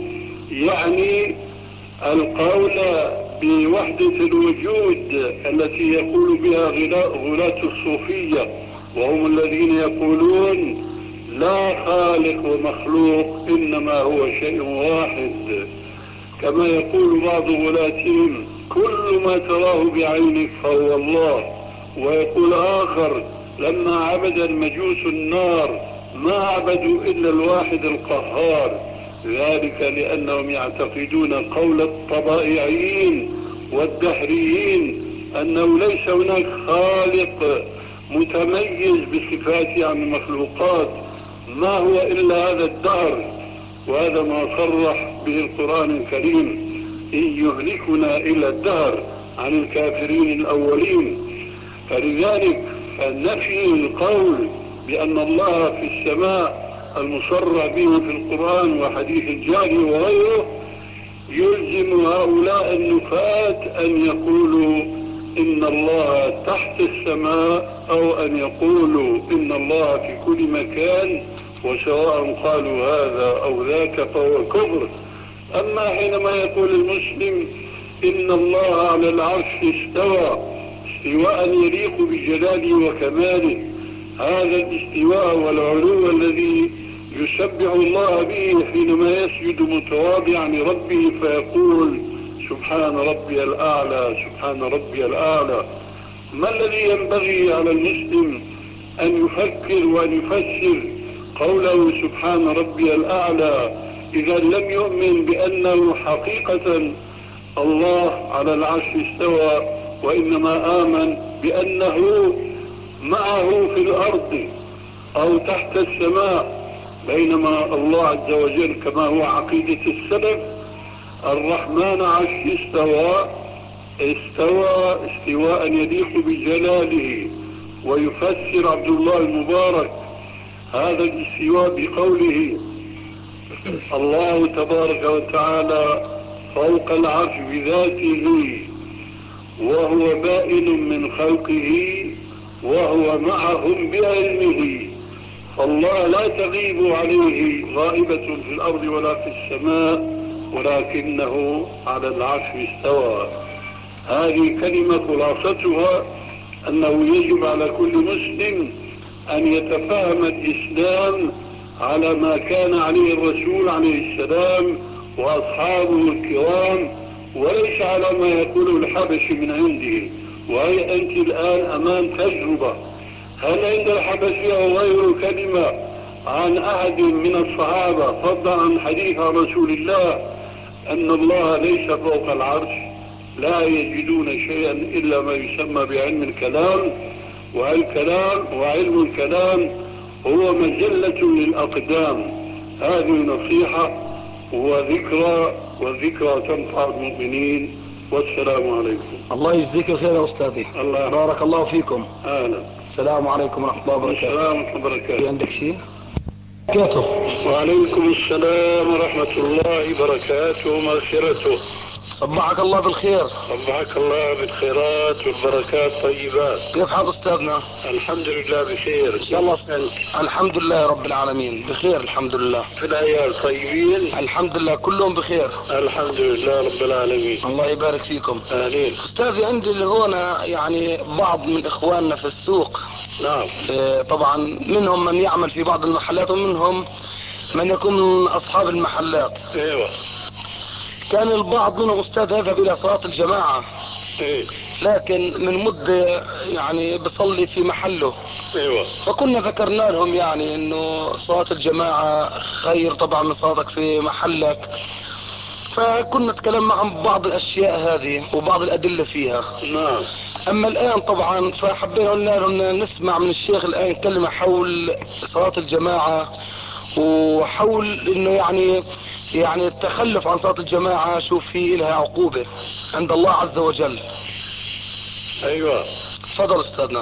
يعني القول بوحدة الوجود التي يقول بها غلاة الصوفية، وهم الذين يقولون لا خالق ومخلوق إنما هو شيء واحد، كما يقول بعض غلاتهم كل ما تراه بعينك فهو الله. ويقول آخر لما عبد المجوس النار ما عبدوا إلا الواحد القهار، ذلك لأنهم يعتقدون قول الطبائعيين والدهريين أنه ليس هناك خالق متميز بصفاته عن المخلوقات، ما هو إلا هذا الدهر. وهذا ما صرح به القرآن الكريم إن يهلكنا إلا الدهر عن الكافرين الأولين. فلذلك فنفي القول بأن الله في السماء المصرح به في القرآن وحديث الجاري وغيره يلزم هؤلاء النفاة أن يقولوا إن الله تحت السماء، أو أن يقولوا إن الله في كل مكان، وسواء قالوا هذا أو ذاك فهو كفر. أما حينما يقول المسلم إن الله على العرش استوى استواء يليق بجلاله وكماله، هذا الاستواء والعلو الذي يسبح الله به حينما يسجد متواضعا لربه فيقول سبحان ربي الأعلى سبحان ربي الأعلى. ما الذي ينبغي على المسلم أن يفكر وأن يفسر قوله سبحان ربي الأعلى إذا لم يؤمن بأنه حقيقة الله على العرش استوى، وإنما آمن بأنه معه في الأرض أو تحت السماء، بينما الله عز وجل كما هو عقيدة السلف الرحمن عرش استوى استوى استواء يليق بجلاله. ويفسر عبد الله المبارك هذا الاستواء بقوله الله تبارك وتعالى فوق العرش بذاته وهو بائن من خلقه وهو معهم بعلمه. فالله لا تغيب عليه غائبة في الأرض ولا في السماء، ولكنه على العرش استوى. هذه كلمة خلاصتها أنه يجب على كل مسلم أن يتفهم الإسلام على ما كان عليه الرسول عليه السلام وأصحابه الكرام، وليس على ما يقوله الحبش من عنده. وهي أنت الآن أمام تجربة، هل عند الحبشي أو غيره كلمة عن أحد من الصحابة فضلا عن حديث رسول الله أن الله ليس فوق العرش؟ لا يجدون شيئا إلا ما يسمى بعلم الكلام، والكلام وعلم الكلام هو مجلة للأقدام. هذه نصيحة وذكرى، والذكرى تنفع المؤمنين. والسلام عليكم. الله يجزيك الخير يا أستاذي. الله بارك الله فيكم. أهلا. السلام عليكم ورحمة الله وبركاته. السلام ورحمة الله وبركاته. في عندك شيء؟ بركاته. وعليكم السلام ورحمة الله وبركاته ومغفرته. صبحك الله بالخير. صبحك الله بالخيرات والبركات طيبات. كيف حال أستاذنا؟ الحمد لله بخير. إن شاء الله. الحمد لله رب العالمين بخير الحمد لله. في العيال طيبين؟ الحمد لله كلهم بخير الحمد لله رب العالمين. الله يبارك فيكم. آمين. أستاذي عندي اللي هنا يعني بعض من إخواننا في السوق. نعم. إيه طبعا منهم من يعمل في بعض المحلات ومنهم من يكون من أصحاب المحلات. ايوه. كان البعض منهم أستاذ يذهب إلى صلاة الجماعة. ايه. لكن من مدة يعني بصلي في محله. ايوه. فكنا ذكرنا لهم يعني انه صلاة الجماعة خير طبعا من صلاتك في محلك. فكنا نتكلم معهم ببعض الاشياء هذه وبعض الادلة فيها. نعم. اما الان طبعا فحبينا قلنا لهم نسمع من الشيخ الان كلمة حول صلاة الجماعة وحول انه يعني يعني التخلف عن صلاة الجماعة شوف في لها عقوبة عند الله عز وجل. ايوه. تفضل استاذنا.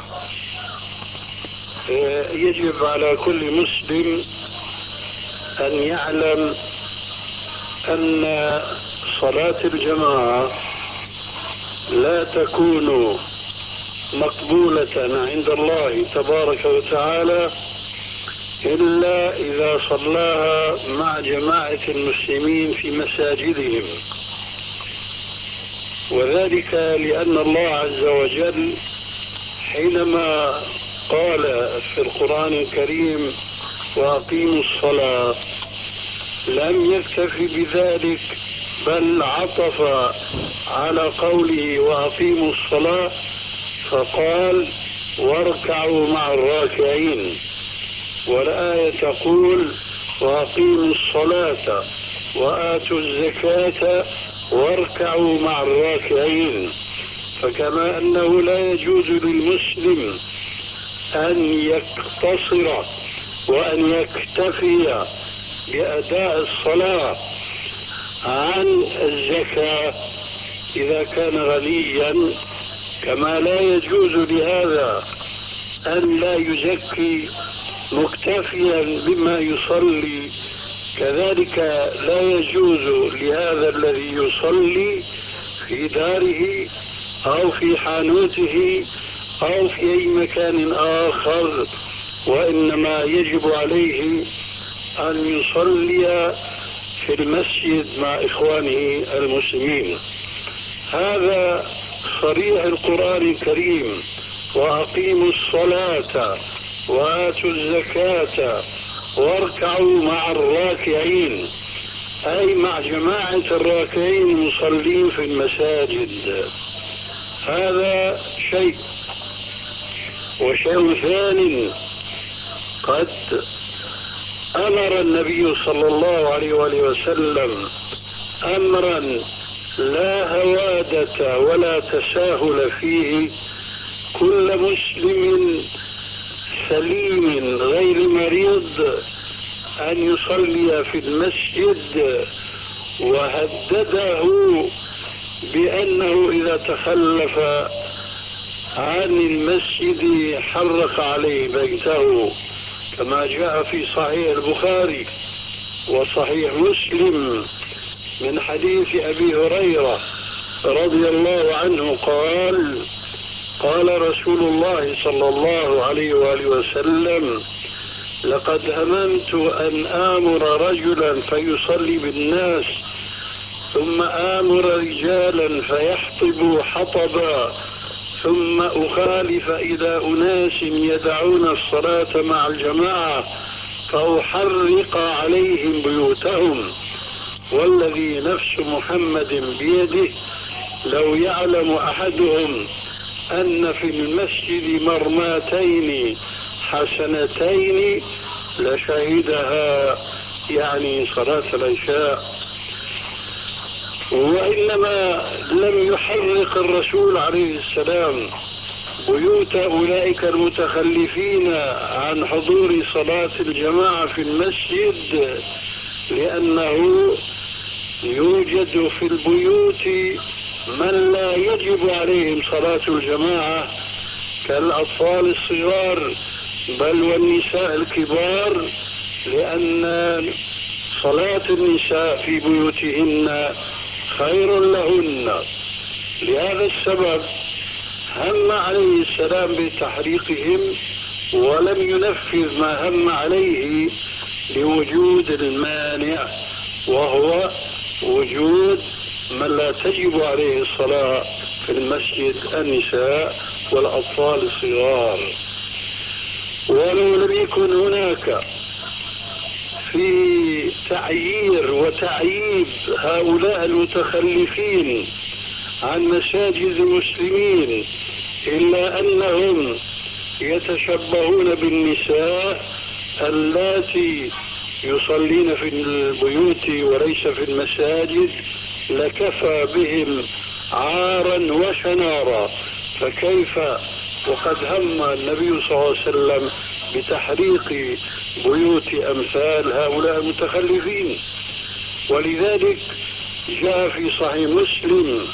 يجب على كل مسلم ان يعلم ان صلاة الجماعة لا تكون مقبولة عند الله تبارك وتعالى إلا إذا صلاها مع جماعة المسلمين في مساجدهم، وذلك لأن الله عز وجل حينما قال في القرآن الكريم وأقيموا الصلاة لم يكتفي بذلك، بل عطف على قوله وأقيموا الصلاة فقال واركعوا مع الراكعين، والآية تقول وأقيموا الصلاة وآتوا الزكاة واركعوا مع الراكعين. فكما أنه لا يجوز للمسلم أن يقتصر وأن يكتفي بأداء الصلاة عن الزكاة إذا كان غنيا، كما لا يجوز لهذا أن لا يزكي مكتفيا بما يصلي، كذلك لا يجوز لهذا الذي يصلي في داره أو في حانوته أو في أي مكان آخر، وإنما يجب عليه أن يصلي في المسجد مع إخوانه المسلمين. هذا صريح القرآن الكريم وأقيموا الصلاة وآتوا الزكاة واركعوا مع الراكعين، أي مع جماعة الراكعين المصلين في المساجد. هذا شيء. وشيء ثاني، قد أمر النبي صلى الله عليه وآله وسلم أمرا لا هوادة ولا تساهل فيه كل مسلم سليم غير مريض أن يصلي في المسجد، وهدده بأنه إذا تخلف عن المسجد حرق عليه بيته، كما جاء في صحيح البخاري وصحيح مسلم من حديث أبي هريرة رضي الله عنه قال قال رسول الله صلى الله عليه وآله وسلم لقد هممت أن آمر رجلا فيصلي بالناس ثم آمر رجالا فيحطبوا حطبا ثم أخالف إلى أناس يدعون الصلاة مع الجماعة فأحرق عليهم بيوتهم، والذي نفس محمد بيده لو يعلم أحدهم أن في المسجد مرماتين حسنتين لشهدها، يعني صلاة العشاء. وإنما لم يحرق الرسول عليه السلام بيوت أولئك المتخلفين عن حضور صلاة الجماعة في المسجد، لأنه يوجد في البيوت من لا يجب عليهم صلاة الجماعة كالأطفال الصغار بل والنساء الكبار، لأن صلاة النساء في بيوتهن خير لهن. لهذا السبب هم عليه السلام بتحريقهم ولم ينفذ ما هم عليه لوجود المانع، وهو وجود من لا تجب عليه الصلاة في المسجد، النساء والأطفال الصغار. ولو لم يكن هناك في تعيير وتعييب هؤلاء المتخلفين عن مساجد المسلمين إلا أنهم يتشبهون بالنساء اللاتي يصلين في البيوت وليس في المساجد، لكفى بهم عارا وشنارا. فكيف وقد هم النبي صلى الله عليه وسلم بتحريق بيوت أمثال هؤلاء المتخلفين. ولذلك جاء في صحيح مسلم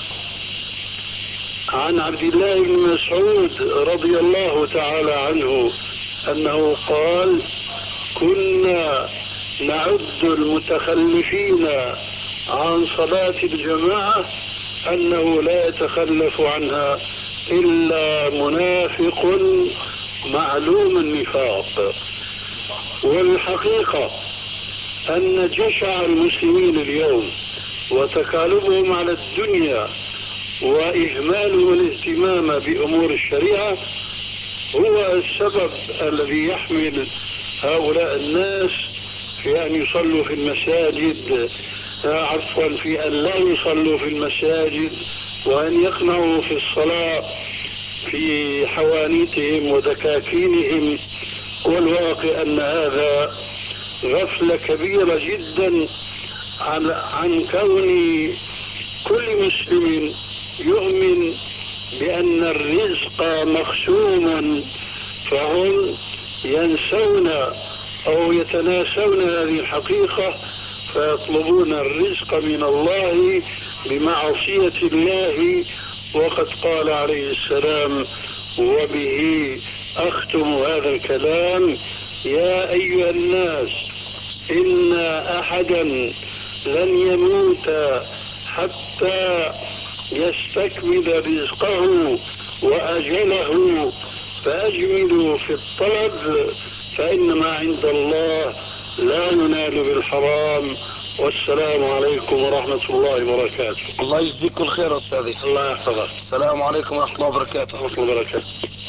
عن عبد الله بن مسعود رضي الله تعالى عنه أنه قال: كنا نعد المتخلفين عن صلاة الجماعة أنه لا يتخلف عنها إلا منافق معلوم النفاق. والحقيقة أن جشع المسلمين اليوم وتكالبهم على الدنيا وإهمالهم الاهتمام بأمور الشريعة هو السبب الذي يحمل هؤلاء الناس في أن يصلوا في المساجد، عفوا في أن لا يصلوا في المساجد، وأن يقنعوا في الصلاة في حوانيتهم ودكاكينهم. والواقع أن هذا غفلة كبيرة جدا عن, عن كون كل مسلم يؤمن بأن الرزق مقسوم، فهم ينسون أو يتناسون هذه الحقيقة فيطلبون الرزق من الله بمعصية الله. وقد قال عليه السلام، وبه أختم هذا الكلام: يا أيها الناس إن أحدا لن يموت حتى يستكمل رزقه وأجله، فأجملوا في الطلب فإنما عند الله لا ينال بالحرام. والسلام عليكم ورحمة الله وبركاته. الله يجزيك كل خير أستاذي. الله يحفظك. السلام عليكم ورحمة الله وبركاته. ورحمة الله وبركاته.